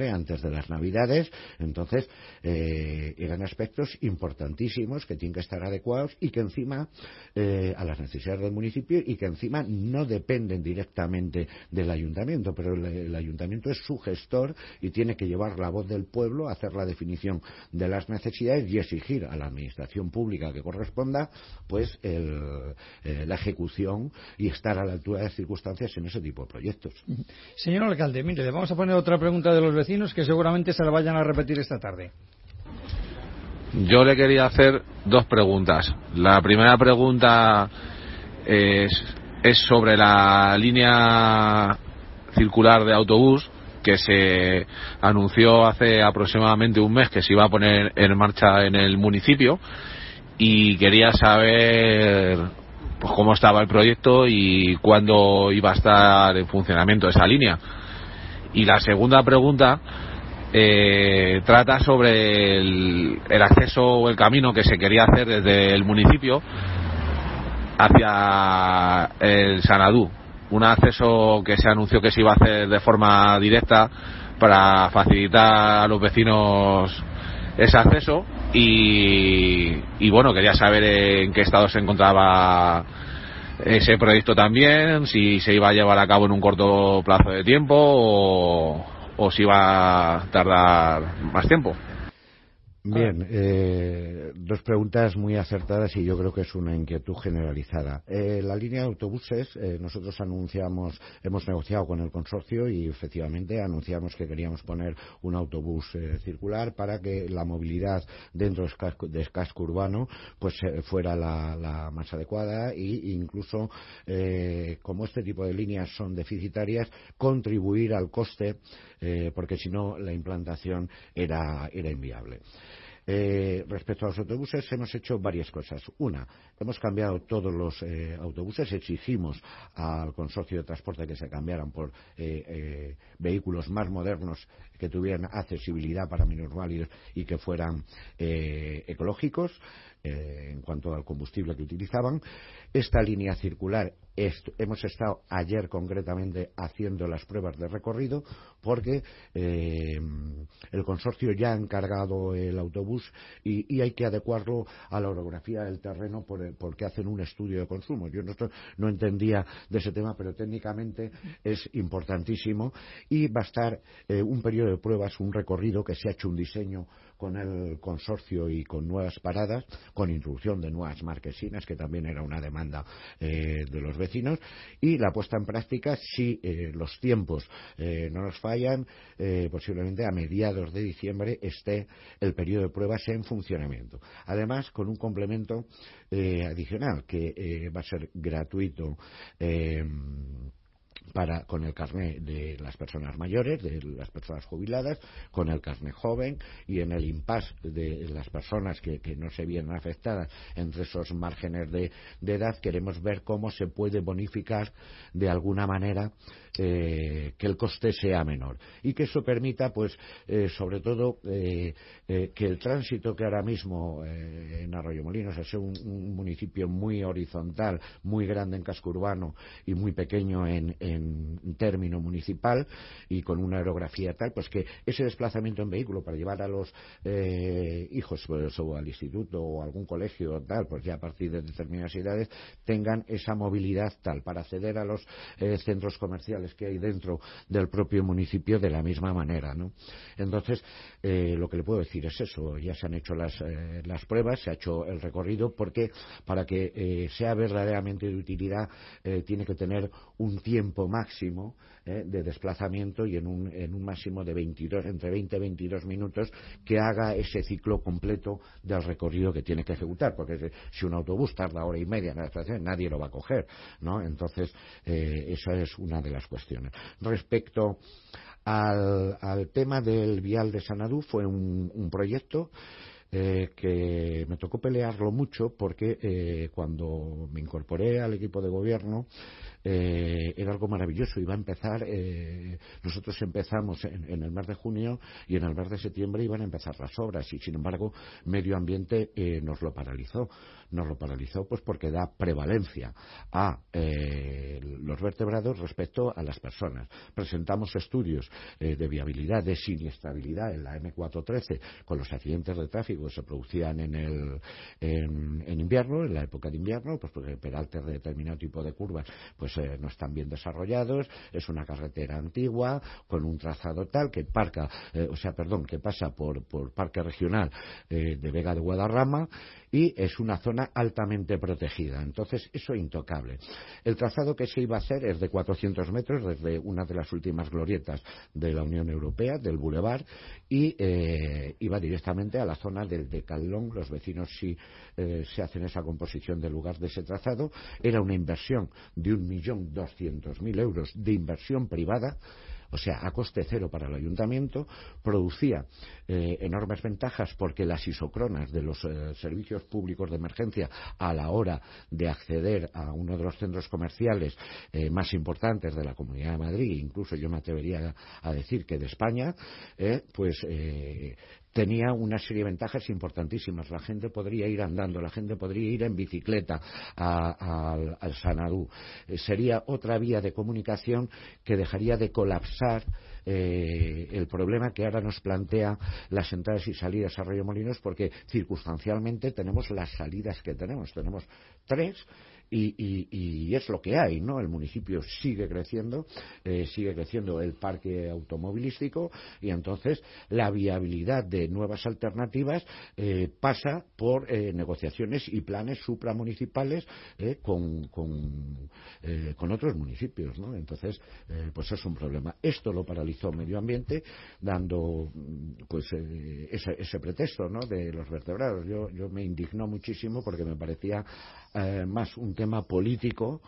diciembre, antes de las Navidades. Entonces, eran aspectos importantísimos que tienen que estar adecuados y que encima a las necesidades del municipio y que encima no dependen directamente del ayuntamiento, pero el ayuntamiento es su gestor y tiene que llevar la voz del pueblo, hacer la definición de las necesidades y exigir a la administración pública que corresponda pues la ejecución y estar a la altura de las circunstancias en ese tipo de proyectos. Señor alcalde, mire, le vamos a poner otra pregunta de los vecinos que seguramente se la vayan a repetir esta tarde. Yo le quería hacer dos preguntas. La primera pregunta es sobre la línea circular de autobús que se anunció hace aproximadamente un mes que se iba a poner en marcha en el municipio, y quería saber pues cómo estaba el proyecto y cuándo iba a estar en funcionamiento esa línea. Y la segunda pregunta trata sobre el acceso o el camino que se quería hacer desde el municipio hacia el Sanadú, un acceso que se anunció que se iba a hacer de forma directa para facilitar a los vecinos ese acceso, y bueno, quería saber en qué estado se encontraba ese proyecto también, si se iba a llevar a cabo en un corto plazo de tiempo o si iba a tardar más tiempo. Bien, dos preguntas muy acertadas y yo creo que es una inquietud generalizada. La línea de autobuses, nosotros hemos negociado con el consorcio y efectivamente anunciamos que queríamos poner un autobús circular para que la movilidad dentro del casco urbano pues fuera la más adecuada, e incluso como este tipo de líneas son deficitarias, contribuir al coste porque si no la implantación era inviable. Respecto a los autobuses hemos hecho varias cosas. Una, hemos cambiado todos los autobuses, exigimos al consorcio de transporte que se cambiaran por vehículos más modernos que tuvieran accesibilidad para minusválidos y que fueran ecológicos en cuanto al combustible que utilizaban. Esta línea circular hemos estado ayer concretamente haciendo las pruebas de recorrido porque el consorcio ya ha encargado el autobús y hay que adecuarlo a la orografía del terreno porque hacen un estudio de consumo. Yo no entendía de ese tema, pero técnicamente es importantísimo y va a estar un periodo de pruebas, un recorrido que se ha hecho un diseño con el consorcio y con nuevas paradas, con introducción de nuevas marquesinas, que también era una demanda de los vecinos, y la puesta en práctica, si los tiempos no nos fallan, posiblemente a mediados de diciembre esté el periodo de pruebas en funcionamiento. Además, con un complemento adicional que va a ser gratuito con el carné de las personas mayores, de las personas jubiladas, con el carné joven, y en el impasse de las personas que no se vienen afectadas entre esos márgenes de edad, queremos ver cómo se puede bonificar de alguna manera que el coste sea menor y que eso permita, pues, sobre todo, que el tránsito que ahora mismo en Arroyomolinos es un municipio muy horizontal, muy grande en casco urbano y muy pequeño en término municipal y con una aerografía tal, pues que ese desplazamiento en vehículo para llevar a los hijos pues, o al instituto o a algún colegio o tal, pues ya a partir de determinadas edades tengan esa movilidad tal para acceder a los centros comerciales que hay dentro del propio municipio de la misma manera, ¿no? Entonces, lo que le puedo decir es eso, ya se han hecho las pruebas, se ha hecho el recorrido, porque para que sea verdaderamente de utilidad tiene que tener un tiempo máximo de desplazamiento y en un máximo de entre 20 y 22 minutos que haga ese ciclo completo del recorrido que tiene que ejecutar, porque si un autobús tarda hora y media en la estación nadie lo va a coger, ¿no? Entonces esa es una de las cuestiones. Respecto al tema del vial de Sanadú, fue un proyecto que me tocó pelearlo mucho porque cuando me incorporé al equipo de gobierno era algo maravilloso. Iba a empezar, nosotros empezamos en el mes de junio y en el mes de septiembre iban a empezar las obras y sin embargo Medio Ambiente nos lo paralizó. Nos lo paralizó pues porque da prevalencia a los vertebrados respecto a las personas. Presentamos estudios de viabilidad, de siniestrabilidad en la M413 con los accidentes de tráfico que se producían en invierno, en la época de invierno, pues porque peraltes de determinado tipo de curvas pues no están bien desarrollados, es una carretera antigua con un trazado tal que que pasa por Parque Regional de Vega de Guadarrama y es una zona altamente protegida. Entonces, eso es intocable. El trazado que se iba a hacer es de 400 metros desde una de las últimas glorietas de la Unión Europea, del Boulevard, y iba directamente a la zona del Decalón. Los vecinos sí se hacen esa composición del lugar de ese trazado. Era una inversión de 1.200.000 euros de inversión privada, o sea, a coste cero para el ayuntamiento, producía enormes ventajas porque las isocronas de los servicios públicos de emergencia a la hora de acceder a uno de los centros comerciales más importantes de la Comunidad de Madrid, incluso yo me atrevería a decir que de España, tenía una serie de ventajas importantísimas. La gente podría ir andando, la gente podría ir en bicicleta al Sanadú. Sería otra vía de comunicación que dejaría de colapsar el problema que ahora nos plantea las entradas y salidas a Arroyomolinos, porque circunstancialmente tenemos las salidas que tenemos. Tenemos 3 y es lo que hay, ¿no? El municipio sigue creciendo el parque automovilístico y entonces la viabilidad de nuevas alternativas pasa por negociaciones y planes supramunicipales con otros municipios, ¿no? Entonces, pues es un problema. Esto lo paralizó Medio Ambiente dando ese pretexto, ¿no? De los vertebrados. Yo me indignó muchísimo porque me parecía más un tema político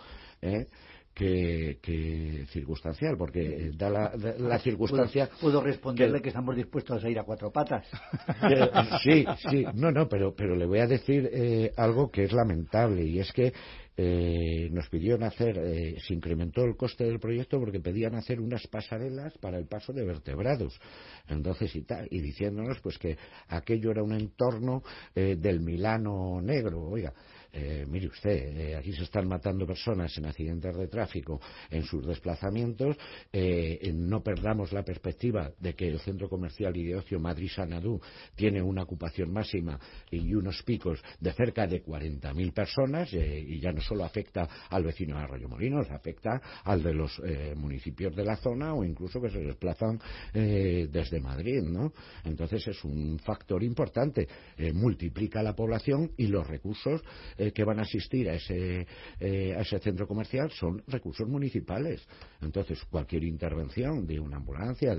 que circunstancial, porque da la circunstancia. ¿Puedo responderle que estamos dispuestos a ir a 4 patas? Sí, pero le voy a decir algo que es lamentable, y es que nos pidieron hacer, se incrementó el coste del proyecto porque pedían hacer unas pasarelas para el paso de vertebrados, entonces y diciéndonos pues que aquello era un entorno del Milano negro. Oiga, mire usted, aquí se están matando personas en accidentes de tráfico en sus desplazamientos. No perdamos la perspectiva de que el centro comercial y de ocio Madrid-Sanadú tiene una ocupación máxima y unos picos de cerca de 40.000 personas, y ya no solo afecta al vecino de Arroyomolinos, afecta al de los municipios de la zona o incluso que se desplazan desde Madrid, ¿no? Entonces es un factor importante, multiplica la población y los recursos que van a asistir a ese centro comercial son recursos municipales. Entonces cualquier intervención de una ambulancia,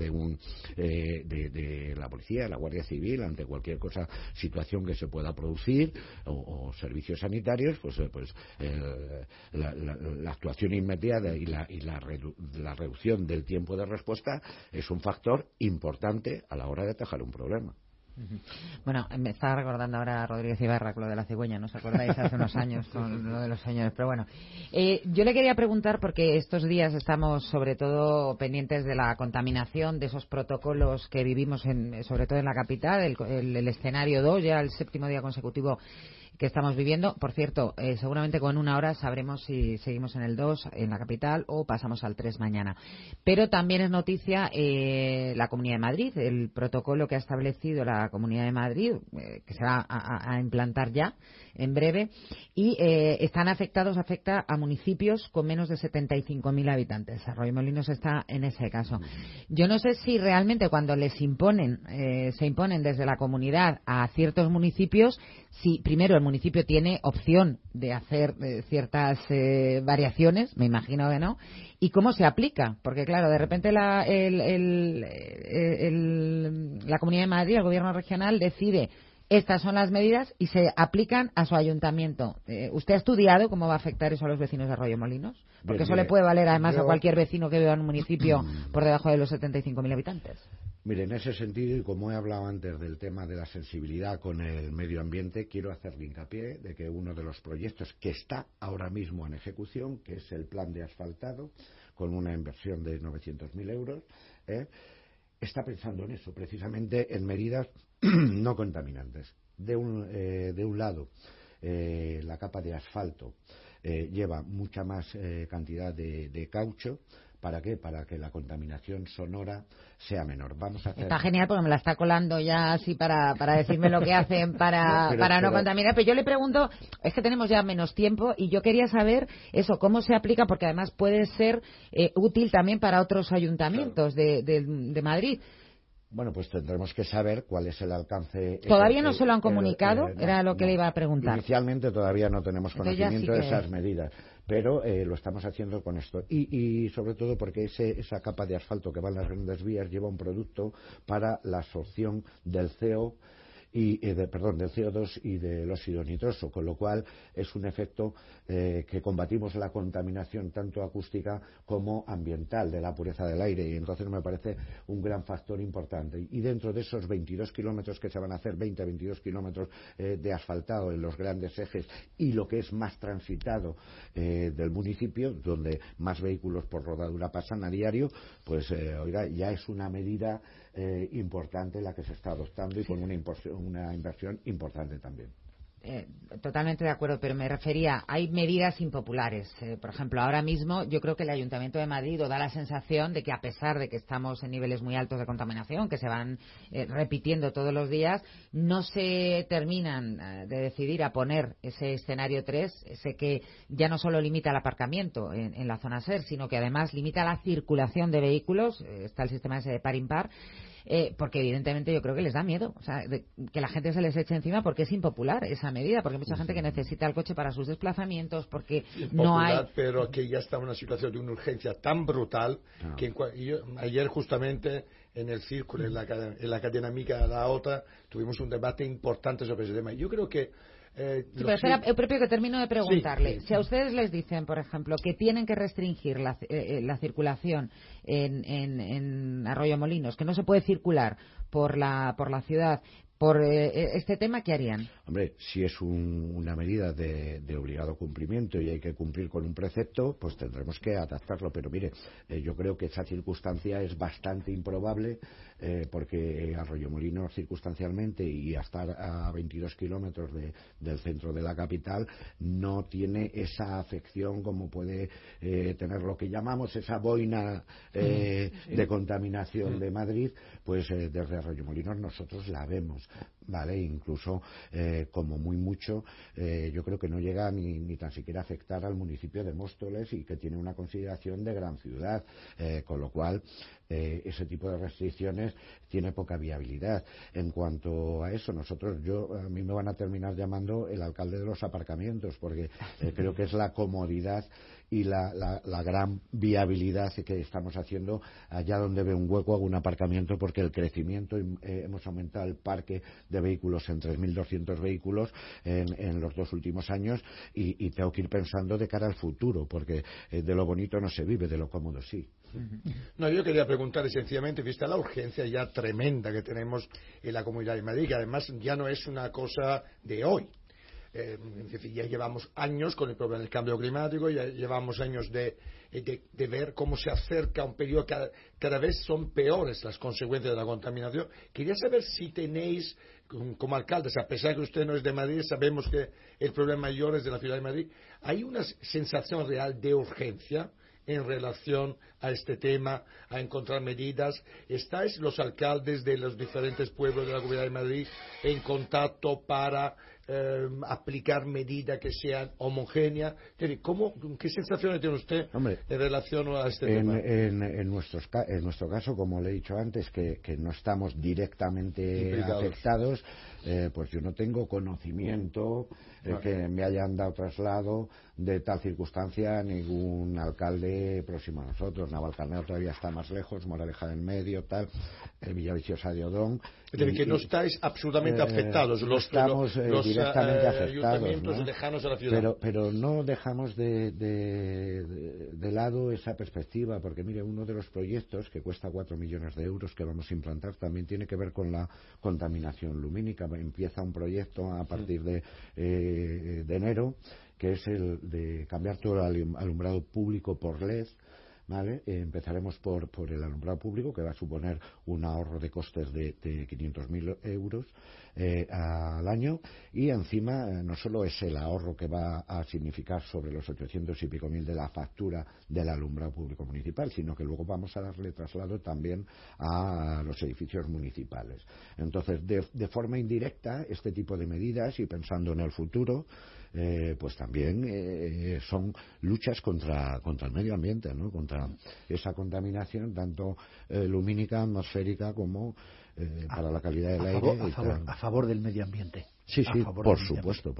de la policía, de la Guardia Civil ante cualquier situación que se pueda producir o servicios sanitarios, la actuación inmediata y la reducción del tiempo de respuesta es un factor importante a la hora de atajar un problema. Bueno, me estaba recordando ahora a Rodríguez Ibarra lo de la cigüeña, ¿no os acordáis? Hace unos años con lo de los señores. Pero bueno, yo le quería preguntar, porque estos días estamos sobre todo pendientes de la contaminación, de esos protocolos que vivimos sobre todo en la capital, el escenario 2, ya el 7º día consecutivo que estamos viviendo. Por cierto, seguramente con una hora sabremos si seguimos en el 2 en la capital o pasamos al 3 mañana. Pero también es noticia la Comunidad de Madrid, el protocolo que ha establecido la Comunidad de Madrid, que se va a implantar ya en breve, y afecta a municipios con menos de 75.000 habitantes. Arroyomolinos está en ese caso. Yo no sé si realmente cuando se imponen desde la comunidad a ciertos municipios, si primero el municipio tiene opción de hacer ciertas variaciones, me imagino que no, y cómo se aplica, porque claro, de repente la Comunidad de Madrid, el gobierno regional decide estas son las medidas y se aplican a su ayuntamiento. ¿Usted ha estudiado cómo va a afectar eso a los vecinos de Arroyomolinos? Porque eso le puede valer además a cualquier vecino que viva en un municipio por debajo de los 75.000 habitantes. Mire, en ese sentido, y como he hablado antes del tema de la sensibilidad con el medio ambiente, quiero hacerle hincapié de que uno de los proyectos que está ahora mismo en ejecución, que es el plan de asfaltado, con una inversión de 900.000 euros, está pensando en eso, precisamente en medidas no contaminantes. De un lado, la capa de asfalto lleva mucha más cantidad de caucho. ¿Para qué? Para que la contaminación sonora sea menor. Vamos a hacer... Está genial porque me la está colando ya así para decirme lo que hacen para no contaminar. Pero yo le pregunto, es que tenemos ya menos tiempo y yo quería saber eso, cómo se aplica, porque además puede ser útil también para otros ayuntamientos de Madrid. Bueno, pues tendremos que saber cuál es el alcance. ¿Todavía no se lo han comunicado? Era lo que le iba a preguntar. Inicialmente todavía no tenemos conocimiento de esas medidas, pero lo estamos haciendo con esto. Y sobre todo porque esa capa de asfalto que va en las grandes vías lleva un producto para la absorción del CO del CO2 y del óxido nitroso, con lo cual es un efecto que combatimos la contaminación tanto acústica como ambiental de la pureza del aire, y entonces me parece un gran factor importante. Y dentro de esos 22 kilómetros que se van a hacer, 22 kilómetros de asfaltado en los grandes ejes y lo que es más transitado del municipio, donde más vehículos por rodadura pasan a diario, pues oiga, ya es una medida importante la que se está adoptando y con una inversión importante también. Totalmente de acuerdo, pero me refería, hay medidas impopulares. Por ejemplo, ahora mismo yo creo que el Ayuntamiento de Madrid da la sensación de que, a pesar de que estamos en niveles muy altos de contaminación, que se van repitiendo todos los días, no se terminan de decidir a poner ese escenario 3, ese que ya no solo limita el aparcamiento en la zona SER, sino que además limita la circulación de vehículos. Está el sistema ese de par impar. Porque evidentemente yo creo que les da miedo, o sea, que la gente se les eche encima, porque es impopular esa medida, porque hay mucha gente que necesita el coche para sus desplazamientos, porque no hay... Pero que ya está en una situación de una urgencia tan brutal que ayer justamente en el círculo, en la cadena amiga La OTA, tuvimos un debate importante sobre ese tema. Yo creo que pero espera, propio que termino de preguntarle. Si a ustedes les dicen, por ejemplo, que tienen que restringir la circulación en Arroyomolinos, que no se puede circular por la ciudad por este tema, ¿qué harían? Hombre, si es una medida de obligado cumplimiento y hay que cumplir con un precepto, pues tendremos que adaptarlo. Pero mire, yo creo que esa circunstancia es bastante improbable, porque Arroyomolinos circunstancialmente y hasta a 22 kilómetros del centro de la capital no tiene esa afección como puede tener lo que llamamos esa boina de contaminación de Madrid. Pues desde Arroyomolinos nosotros la vemos, ¿vale? Incluso como muy mucho yo creo que no llega ni tan siquiera a afectar al municipio de Móstoles, y que tiene una consideración de gran ciudad, con lo cual ese tipo de restricciones tiene poca viabilidad. En cuanto a eso, a mí me van a terminar llamando el alcalde de los aparcamientos, porque creo que es la comodidad y la gran viabilidad que estamos haciendo allá donde ve un hueco algún aparcamiento, porque el crecimiento, hemos aumentado el parque de vehículos en 3.200 vehículos en los 2 últimos años, y tengo que ir pensando de cara al futuro, porque de lo bonito no se vive, de lo cómodo sí. No, yo quería preguntar sencillamente, vista la urgencia ya tremenda que tenemos en la Comunidad de Madrid, que además ya no es una cosa de hoy. Es decir, ya llevamos años con el problema del cambio climático, ya llevamos años de ver cómo se acerca un periodo, cada vez son peores las consecuencias de la contaminación. Quería saber si tenéis, como alcaldes, a pesar que usted no es de Madrid, sabemos que el problema mayor es de la ciudad de Madrid, ¿hay una sensación real de urgencia en relación a este tema, a encontrar medidas? ¿Estáis los alcaldes de los diferentes pueblos de la Comunidad de Madrid en contacto para aplicar medidas que sean homogéneas? ¿Qué sensaciones tiene usted en relación a este tema? En nuestro caso, como le he dicho antes, que no estamos directamente afectados, pues yo no tengo conocimiento que me hayan dado traslado de tal circunstancia a ningún alcalde próximo a nosotros. Navalcarnero todavía está más lejos, Moraleja del Medio, tal, Villaviciosa de Odón. Es decir, que no estáis absolutamente afectados. Los directamente afectados, ayuntamientos ¿no? lejanos a la ciudad. Pero no dejamos de lado esa perspectiva, porque mire, uno de los proyectos que cuesta 4 millones de euros que vamos a implantar también tiene que ver con la contaminación lumínica. Empieza un proyecto a partir de enero, que es el de cambiar todo el alumbrado público por LED. ¿Vale? Empezaremos por el alumbrado público, que va a suponer un ahorro de costes de 500.000 euros al año, y encima no solo es el ahorro que va a significar sobre los 800 y pico mil de la factura del alumbrado público municipal, sino que luego vamos a darle traslado también a los edificios municipales. Entonces, de forma indirecta, este tipo de medidas, y pensando en el futuro, pues también son luchas contra el medio ambiente, ¿no? Contra esa contaminación tanto lumínica, atmosférica, como para la calidad del aire. A favor del medio ambiente. Sí, por supuesto.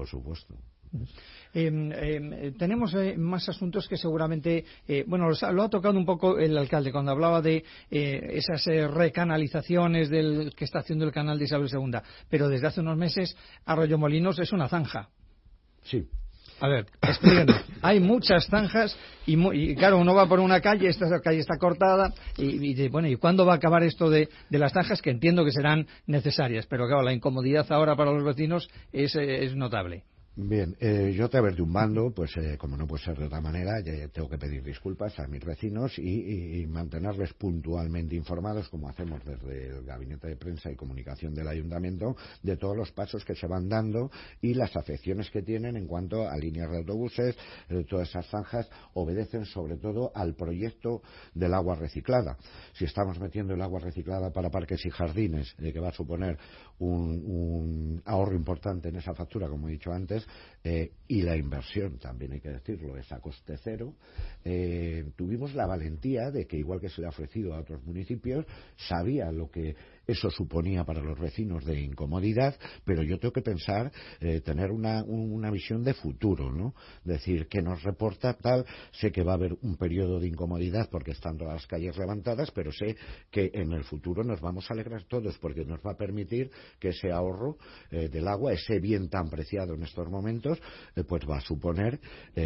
Tenemos más asuntos que seguramente, lo ha tocado un poco el alcalde cuando hablaba de esas recanalizaciones que está haciendo el canal de Isabel II, pero desde hace unos meses Arroyomolinos es una zanja. Sí. A ver, explíquenos. Hay muchas zanjas y claro, uno va por una calle, esta calle está cortada y ¿cuándo va a acabar esto de las zanjas, que entiendo que serán necesarias? Pero claro, la incomodidad ahora para los vecinos es notable. Bien, yo te de un bando, pues como no puede ser de otra manera, tengo que pedir disculpas a mis vecinos y mantenerles puntualmente informados, como hacemos desde el Gabinete de Prensa y Comunicación del Ayuntamiento, de todos los pasos que se van dando y las afecciones que tienen en cuanto a líneas de autobuses. Todas esas zanjas obedecen sobre todo al proyecto del agua reciclada. Si estamos metiendo el agua reciclada para parques y jardines, que va a suponer un ahorro importante en esa factura, como he dicho antes, y la inversión, también hay que decirlo, es a coste cero, tuvimos la valentía de que, igual que se le ha ofrecido a otros municipios, sabía lo que eso suponía para los vecinos de incomodidad, pero yo tengo que pensar, tener una visión de futuro, ¿no? Decir, que nos reporta tal, sé que va a haber un periodo de incomodidad porque están todas las calles levantadas, pero sé que en el futuro nos vamos a alegrar todos, porque nos va a permitir que ese ahorro del agua, ese bien tan preciado en estos momentos, pues va a suponer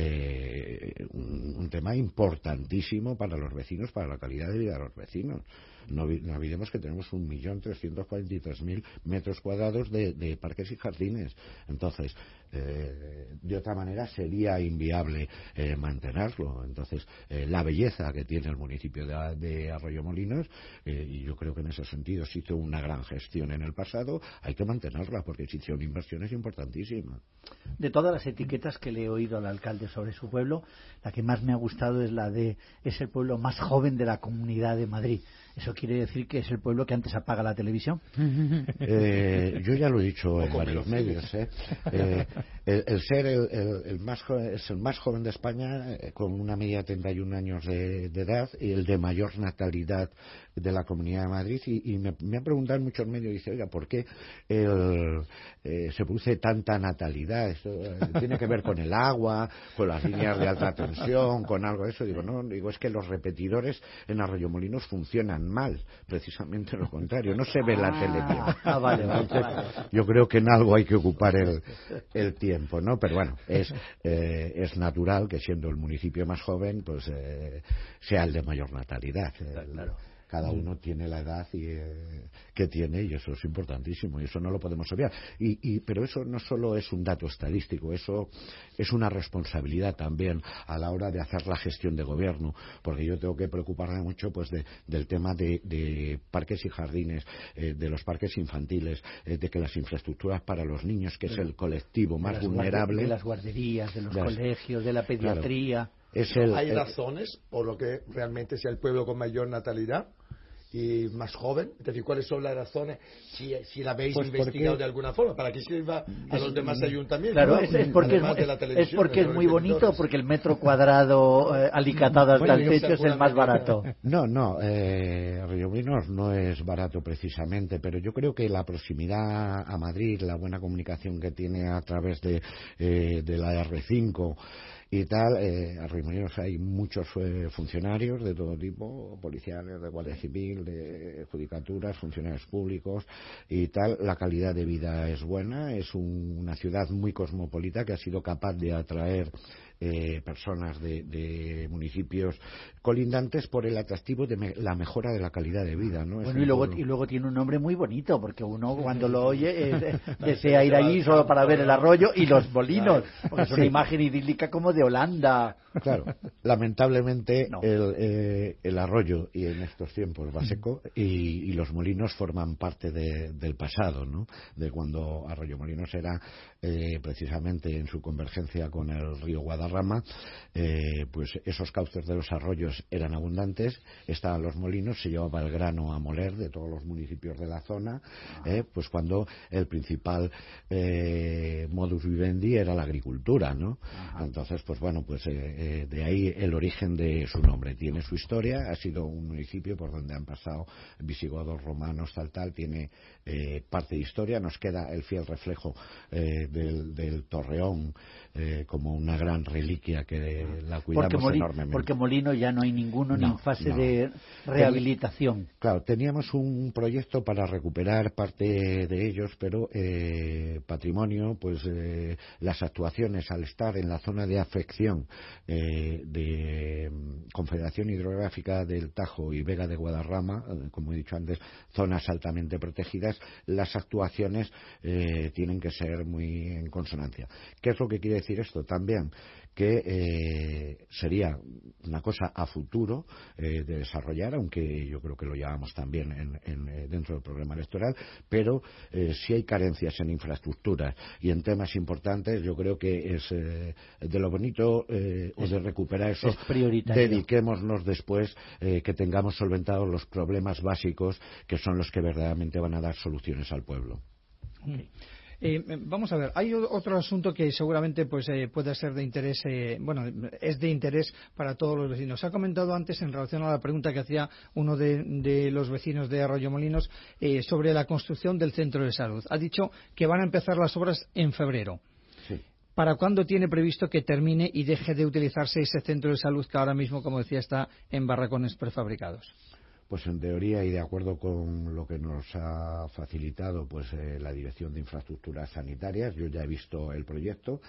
un tema importantísimo para los vecinos, para la calidad de vida de los vecinos. No olvidemos que tenemos 1.343.000 metros cuadrados de parques y jardines. Entonces, de otra manera sería inviable mantenerlo. Entonces, la belleza que tiene el municipio de Arroyomolinos, y yo creo que en ese sentido se hizo una gran gestión en el pasado, hay que mantenerla porque se hicieron inversiones importantísimas. De todas las etiquetas que le he oído al alcalde sobre su pueblo, la que más me ha gustado es la de es el pueblo más joven de la Comunidad de Madrid. ¿Eso quiere decir que es el pueblo que antes apaga la televisión? Yo ya lo he dicho en varios medios. El ser el más joven, es el más joven de España, con una media de 31 años de edad, y el de mayor natalidad de la Comunidad de Madrid. Y me han preguntado en muchos medios, dice, oiga, ¿por qué se produce tanta natalidad? ¿Esto tiene que ver con el agua, con las líneas de alta tensión, con algo de eso? Digo, es que los repetidores en Arroyomolinos funcionan mal, precisamente lo contrario, no se ve la tele bien. Vale. Yo creo que en algo hay que ocupar el tiempo, ¿no? Pero bueno, es natural que, siendo el municipio más joven, pues sea el de mayor natalidad. Claro. Cada uno tiene la edad que tiene, y eso es importantísimo, y eso no lo podemos obviar. Pero eso no solo es un dato estadístico, eso es una responsabilidad también a la hora de hacer la gestión de gobierno, porque yo tengo que preocuparme mucho pues del tema de parques y jardines, de los parques infantiles, de que las infraestructuras para los niños, que es el colectivo más vulnerable, de las guarderías, de los colegios, de la pediatría. Hay razones por lo que realmente sea el pueblo con mayor natalidad, y más joven? Es decir, ¿cuáles son las razones? Si la habéis Pues investigado porque... de alguna forma, para que sirva a los demás ayuntamientos. Claro, ¿no? es porque es muy bonito, porque el metro cuadrado alicatado hasta el techo es el más barato. No, Arroyomolinos no es barato precisamente, pero yo creo que la proximidad a Madrid, la buena comunicación que tiene a través de la R5 y tal, Arroyomolinos hay muchos funcionarios de todo tipo, policiales, de Guardia Civil, de judicaturas, funcionarios públicos y tal. La calidad de vida es buena, es una ciudad muy cosmopolita que ha sido capaz de atraer personas de municipios colindantes por el atractivo de la mejora de la calidad de vida, ¿no? Bueno, y luego tiene un nombre muy bonito, porque uno cuando lo oye desea ir allí solo para ver el arroyo y los molinos, porque es una imagen idílica como de Holanda. Claro, lamentablemente No. el arroyo y en estos tiempos va seco y los molinos forman parte del pasado, ¿no? De cuando Arroyomolinos era precisamente en su convergencia con el río Guadarrama, pues esos cauces de los arroyos eran abundantes, estaban los molinos, se llevaba el grano a moler de todos los municipios de la zona, pues cuando el principal modus vivendi era la agricultura, ¿no? Entonces, pues bueno, pues de ahí el origen de su nombre. Tiene su historia, ha sido un municipio por donde han pasado visigodos, romanos, tal, tiene parte de historia. Nos queda el fiel reflejo del Torreón como una gran reliquia que la cuidamos enormemente. Porque molino ya no hay ninguno, ni en fase de rehabilitación. Claro, teníamos un proyecto para recuperar parte de ellos, pero patrimonio, pues las actuaciones al estar en la zona de afección de Confederación Hidrográfica del Tajo y Vega de Guadarrama, como he dicho antes, zonas altamente protegidas, las actuaciones tienen que ser muy en consonancia. ¿Qué es lo que quiere decir esto? También que sería una cosa a futuro de desarrollar, aunque yo creo que lo llevamos también dentro del programa electoral, pero si hay carencias en infraestructuras y en temas importantes, yo creo que es de lo bonito o de recuperar eso, dediquémonos después que tengamos solventados los problemas básicos que son los que verdaderamente van a dar soluciones al pueblo. Okay. Vamos a ver, hay otro asunto que seguramente pues puede ser de interés, es de interés para todos los vecinos. Se ha comentado antes en relación a la pregunta que hacía uno de los vecinos de Arroyomolinos sobre la construcción del centro de salud. Ha dicho que van a empezar las obras en febrero. Sí. ¿Para cuándo tiene previsto que termine y deje de utilizarse ese centro de salud que ahora mismo, como decía, está en barracones prefabricados? Pues en teoría y de acuerdo con lo que nos ha facilitado pues la Dirección de Infraestructuras Sanitarias, yo ya he visto el proyecto,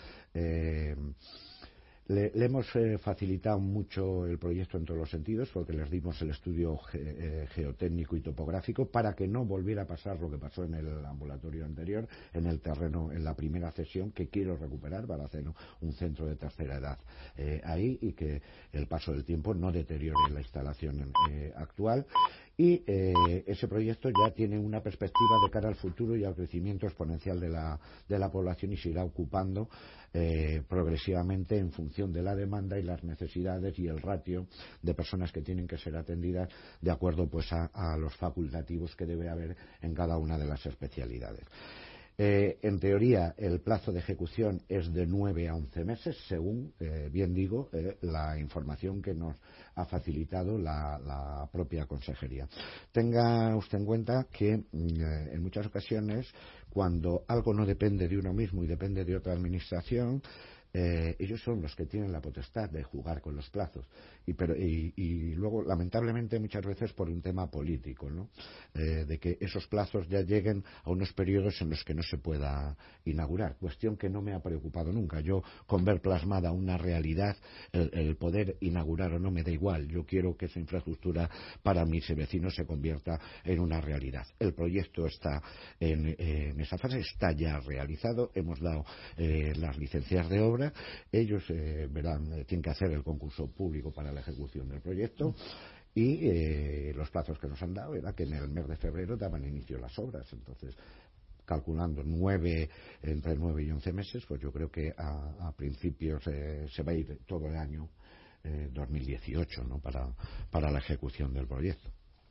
le hemos facilitado mucho el proyecto en todos los sentidos porque les dimos el estudio geotécnico y topográfico para que no volviera a pasar lo que pasó en el ambulatorio anterior, en el terreno, en la primera cesión que quiero recuperar para hacer un centro de tercera edad ahí y que el paso del tiempo no deteriore la instalación actual. Y ese proyecto ya tiene una perspectiva de cara al futuro y al crecimiento exponencial de la población y se irá ocupando progresivamente en función de la demanda y las necesidades y el ratio de personas que tienen que ser atendidas de acuerdo pues a los facultativos que debe haber en cada una de las especialidades. En teoría, el plazo de ejecución es de 9 a 11 meses, según, bien digo, la información que nos ha facilitado la propia consejería. Tenga usted en cuenta que en muchas ocasiones, cuando algo no depende de uno mismo y depende de otra administración, ellos son los que tienen la potestad de jugar con los plazos y luego lamentablemente muchas veces por un tema político, ¿no? De que esos plazos ya lleguen a unos periodos en los que no se pueda inaugurar, cuestión que no me ha preocupado nunca. Yo con ver plasmada una realidad, el poder inaugurar o no me da igual. Yo quiero que esa infraestructura para mis vecinos se convierta en una realidad. El proyecto está en esa fase, está ya realizado, hemos dado las licencias de obra. Ellos tienen que hacer el concurso público para la ejecución del proyecto y los plazos que nos han dado era que en el mes de febrero daban inicio las obras. Entonces, calculando entre 9 y 11 meses, pues yo creo que a principios se va a ir todo el año 2018, ¿no? para la ejecución del proyecto.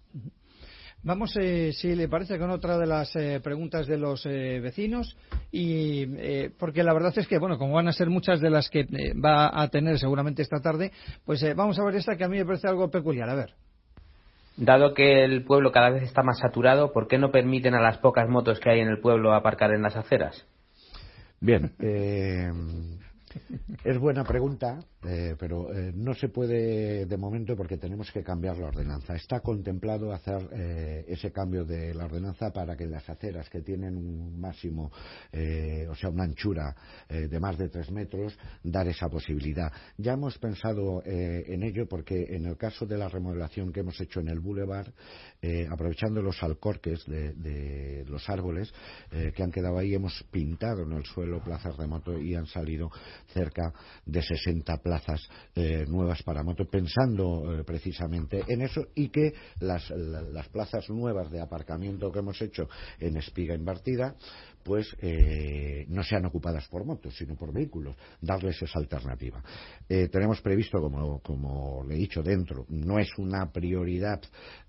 Vamos, si le parece, con otra de las preguntas de los vecinos, y porque la verdad es que, bueno, como van a ser muchas de las que va a tener seguramente esta tarde, pues vamos a ver esta que a mí me parece algo peculiar. A ver. Dado que el pueblo cada vez está más saturado, ¿por qué no permiten a las pocas motos que hay en el pueblo aparcar en las aceras? Bien, es buena pregunta, pero no se puede de momento porque tenemos que cambiar la ordenanza. Está contemplado hacer ese cambio de la ordenanza para que las aceras que tienen un máximo, o sea, una anchura de más de 3 metros, dar esa posibilidad. Ya hemos pensado en ello porque en el caso de la remodelación que hemos hecho en el Boulevard, aprovechando los alcorques de los árboles que han quedado ahí, hemos pintado en el suelo plazas de moto y han salido cerca de 60 plazas nuevas para moto, pensando precisamente en eso, y que las plazas nuevas de aparcamiento que hemos hecho en espiga invertida pues no sean ocupadas por motos, sino por vehículos, darles esa alternativa. Tenemos previsto, como le he dicho, dentro, no es una prioridad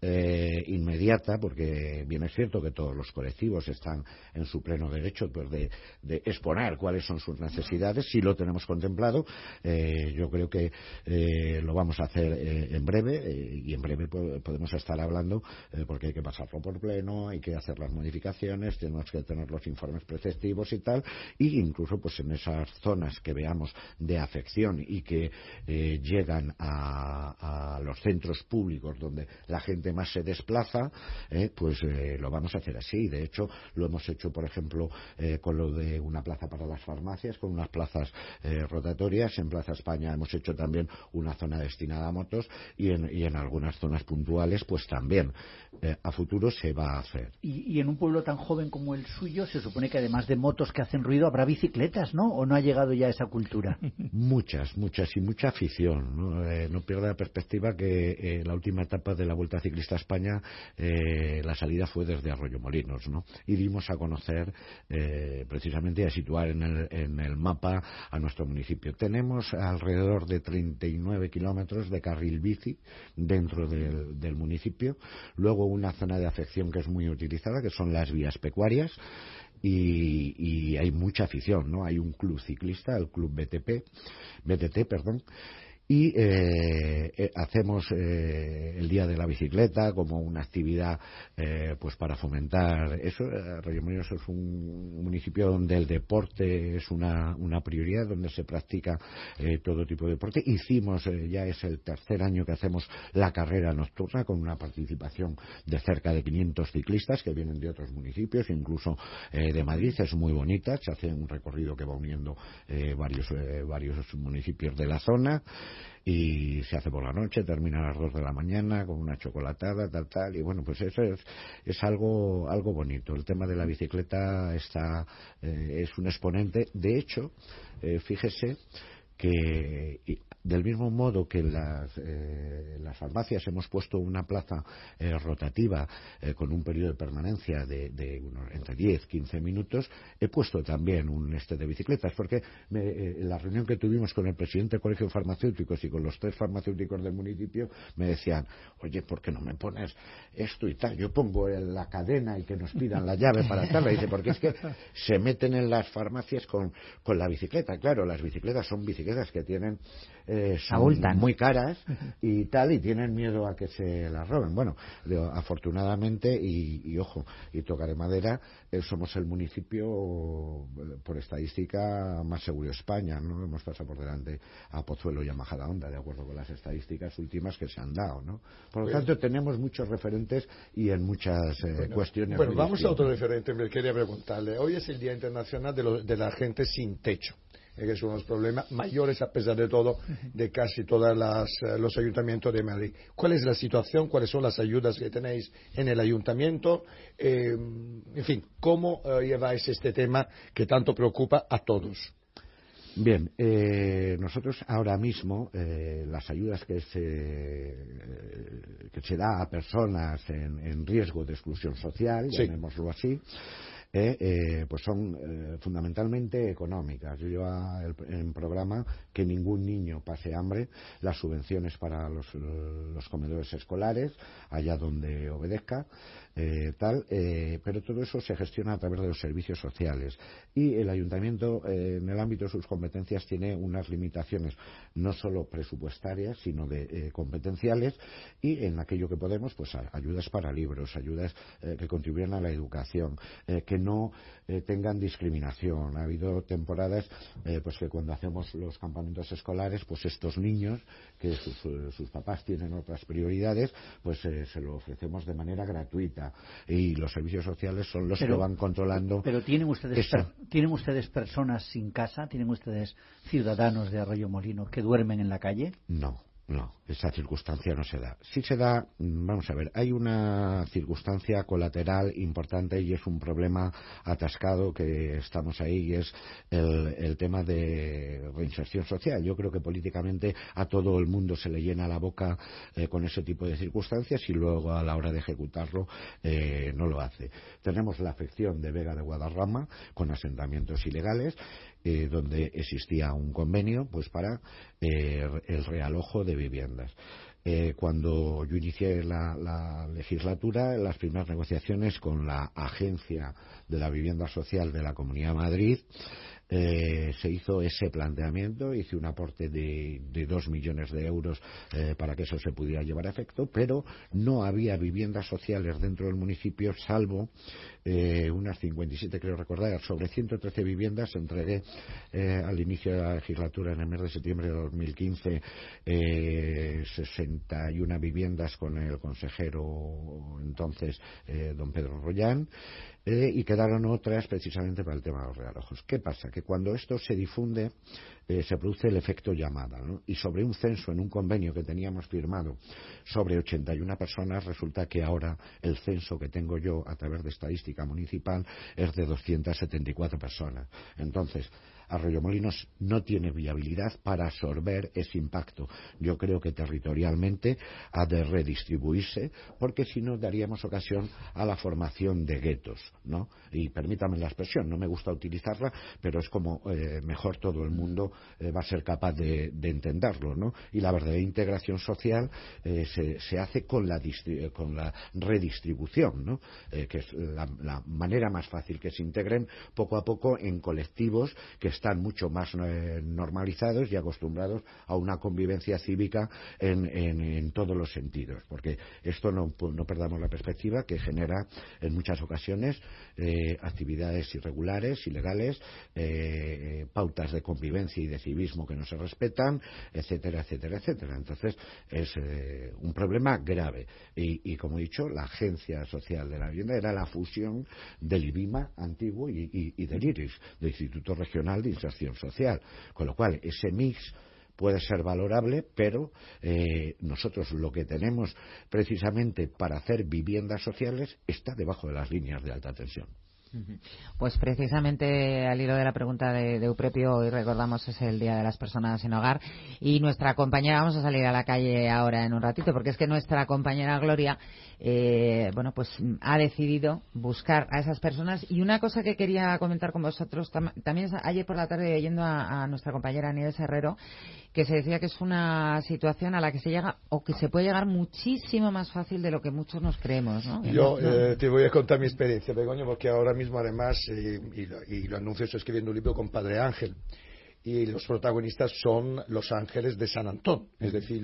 inmediata, porque bien es cierto que todos los colectivos están en su pleno derecho pues, de exponer cuáles son sus necesidades. Si lo tenemos contemplado, yo creo que lo vamos a hacer en breve, y en breve podemos estar hablando, porque hay que pasarlo por pleno, hay que hacer las modificaciones, tenemos que tener los informes preceptivos y tal, y incluso pues en esas zonas que veamos de afección y que llegan a los centros públicos donde la gente más se desplaza, pues lo vamos a hacer así. De hecho, lo hemos hecho, por ejemplo, con lo de una plaza para las farmacias, con unas plazas rotatorias. En Plaza España hemos hecho también una zona destinada a motos, y en algunas zonas puntuales pues también a futuro se va a hacer. Y en un pueblo tan joven como el suyo se supone que además de motos que hacen ruido habrá bicicletas, ¿no? ¿O no ha llegado ya esa cultura? Muchas y mucha afición, ¿no? No pierda la perspectiva que la última etapa de la Vuelta Ciclista a España, la salida fue desde Arroyomolinos, ¿no? Y dimos a conocer precisamente, a situar en el mapa a nuestro municipio. Tenemos alrededor de 39 kilómetros de carril bici dentro del municipio. Luego una zona de afección que es muy utilizada, que son las vías pecuarias. Y hay mucha afición, ¿no? Hay un club ciclista, el club BTT, y hacemos el Día de la Bicicleta como una actividad pues para fomentar eso. Arroyomolinos es un municipio donde el deporte es una prioridad, donde se practica todo tipo de deporte. Hicimos, ya es el tercer año que hacemos la carrera nocturna, con una participación de cerca de 500 ciclistas que vienen de otros municipios, incluso de Madrid. Es muy bonita, se hace un recorrido que va uniendo varios municipios de la zona, y se hace por la noche, termina a las 2 de la mañana con una chocolatada, tal, y bueno, pues eso es algo bonito. El tema de la bicicleta es un exponente. De hecho, fíjese que del mismo modo que en las farmacias hemos puesto una plaza rotativa con un periodo de permanencia de entre 10-15 minutos, he puesto también un de bicicletas, porque en la reunión que tuvimos con el presidente del Colegio de Farmacéuticos y con los 3 farmacéuticos del municipio, me decían, oye, ¿por qué no me pones esto y tal? Yo pongo la cadena y que nos pidan la llave para tal. Dice, porque es que se meten en las farmacias con la bicicleta. Claro, las bicicletas son bicicletas que tienen son muy caras y tal, y tienen miedo a que se las roben. Bueno, afortunadamente, y ojo, y tocaré madera, somos el municipio por estadística más seguro de España, ¿no? Hemos pasado por delante a Pozuelo y a Majadahonda, de acuerdo con las estadísticas últimas que se han dado, ¿no? Por lo tanto, tenemos muchos referentes y en muchas cuestiones. Bueno, vamos a otro referente. Me quería preguntarle, hoy es el Día Internacional de la Gente Sin Techo, que son los problemas mayores, a pesar de todo, de casi todos los ayuntamientos de Madrid. ¿Cuál es la situación? ¿Cuáles son las ayudas que tenéis en el ayuntamiento? En fin, ¿cómo lleváis este tema que tanto preocupa a todos? Bien, nosotros ahora mismo las ayudas que se da a personas en riesgo de exclusión social, llamémoslo así, pues son fundamentalmente económicas. Yo llevo en programa que ningún niño pase hambre, las subvenciones para los comedores escolares, allá donde obedezca, pero todo eso se gestiona a través de los servicios sociales, y el ayuntamiento en el ámbito de sus competencias tiene unas limitaciones no solo presupuestarias sino de competenciales, y en aquello que podemos, pues ayudas para libros, ayudas que contribuyan a la educación, que no tengan discriminación. Ha habido temporadas pues que cuando hacemos los campamentos escolares, pues estos niños que sus papás tienen otras prioridades, pues se lo ofrecemos de manera gratuita, y los servicios sociales son los que van controlando. Pero ¿tienen ustedes personas sin casa? ¿Tienen ustedes ciudadanos de Arroyo-Molino que duermen en la calle? No, esa circunstancia no se da. Sí se da, vamos a ver, hay una circunstancia colateral importante y es un problema atascado que estamos ahí, y es el tema de reinserción social. Yo creo que políticamente a todo el mundo se le llena la boca con ese tipo de circunstancias, y luego a la hora de ejecutarlo no lo hace. Tenemos la afección de Vega de Guadarrama con asentamientos ilegales, donde existía un convenio pues para el realojo de viviendas. Cuando yo inicié la legislatura, las primeras negociaciones con la Agencia de la Vivienda Social de la Comunidad de Madrid, se hizo ese planteamiento, hice un aporte de 2 millones de euros para que eso se pudiera llevar a efecto, pero no había viviendas sociales dentro del municipio, salvo unas 57, creo recordar, sobre 113 viviendas. Entregué al inicio de la legislatura, en el mes de septiembre de 2015, 61 viviendas con el consejero entonces, don Pedro Rollán, y quedaron otras precisamente para el tema de los realojos. ¿Qué pasa? Que cuando esto se difunde se produce el efecto llamada, ¿no? Y sobre un censo en un convenio que teníamos firmado sobre 81 personas, resulta que ahora el censo que tengo yo a través de estadística municipal es de 274 personas. Entonces, Arroyo-Molinos no tiene viabilidad para absorber ese impacto. Yo creo que territorialmente ha de redistribuirse, porque si no daríamos ocasión a la formación de guetos, ¿no? Y permítame la expresión, no me gusta utilizarla, pero es como mejor todo el mundo va a ser capaz de entenderlo, ¿no? Y la verdadera integración social se hace con la redistribución, ¿no? Que es la manera más fácil, que se integren poco a poco en colectivos que están mucho más normalizados y acostumbrados a una convivencia cívica en todos los sentidos, porque esto no perdamos la perspectiva que genera en muchas ocasiones actividades irregulares, ilegales, pautas de convivencia y de civismo que no se respetan, etcétera, etcétera, etcétera. Entonces es un problema grave, y como he dicho, la Agencia Social de la Vivienda era la fusión del IBIMA antiguo y del IRIS, del Instituto Regional de Inserción Social, con lo cual ese mix puede ser valorable, pero nosotros lo que tenemos precisamente para hacer viviendas sociales está debajo de las líneas de alta tensión. Pues precisamente al hilo de la pregunta de Euprepio, hoy recordamos es el Día de las Personas sin Hogar, y nuestra compañera, vamos a salir a la calle ahora en un ratito, porque es que nuestra compañera Gloria pues ha decidido buscar a esas personas. Y una cosa que quería comentar con vosotros también, ayer por la tarde, oyendo a nuestra compañera Nieves Herrero, que se decía que es una situación a la que se llega, o que se puede llegar muchísimo más fácil de lo que muchos nos creemos, ¿no? Yo te voy a contar mi experiencia, Begoña, porque ahora mismo además, y lo anuncio, estoy escribiendo un libro con Padre Ángel, y los protagonistas son los ángeles de San Antón, es decir,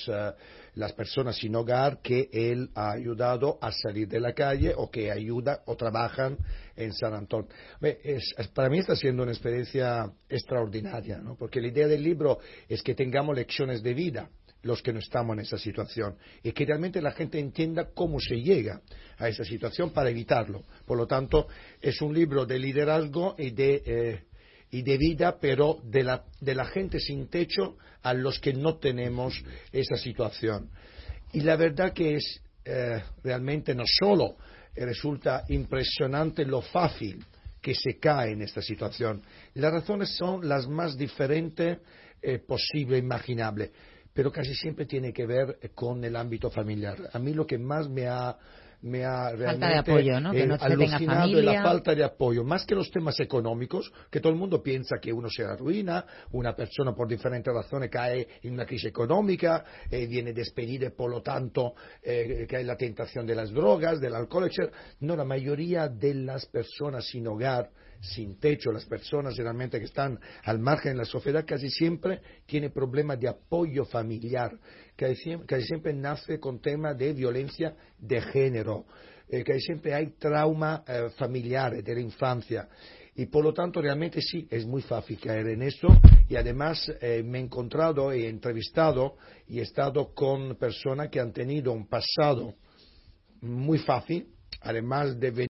las personas sin hogar que él ha ayudado a salir de la calle, o que ayudan o trabajan en San Antón. Para mí está siendo una experiencia extraordinaria, ¿no? Porque la idea del libro es que tengamos lecciones de vida, los que no estamos en esa situación, y que realmente la gente entienda cómo se llega a esa situación para evitarlo. Por lo tanto, es un libro de liderazgo y de vida, pero de la gente sin techo a los que no tenemos esa situación. Y la verdad que es realmente no solo resulta impresionante lo fácil que se cae en esta situación. Las razones son las más diferentes posible, imaginable, pero casi siempre tiene que ver con el ámbito familiar. A mí lo que más me ha me ha realmente falta de apoyo, ¿no? Que no se tenga alucinado en familia. la falta de apoyo, más que los temas económicos, que todo el mundo piensa que uno se arruina, una persona por diferentes razones cae en una crisis económica, viene despedida y por lo tanto cae en la tentación de las drogas, del alcohol, etc. No, la mayoría de las personas sin hogar, sin techo, las personas realmente que están al margen de la sociedad, casi siempre tiene problemas de apoyo familiar, casi siempre nace con temas de violencia de género, casi siempre hay trauma familiar de la infancia. Y por lo tanto realmente sí, es muy fácil caer en eso, y además me he encontrado, he entrevistado y he estado con personas que han tenido un pasado muy fácil, además de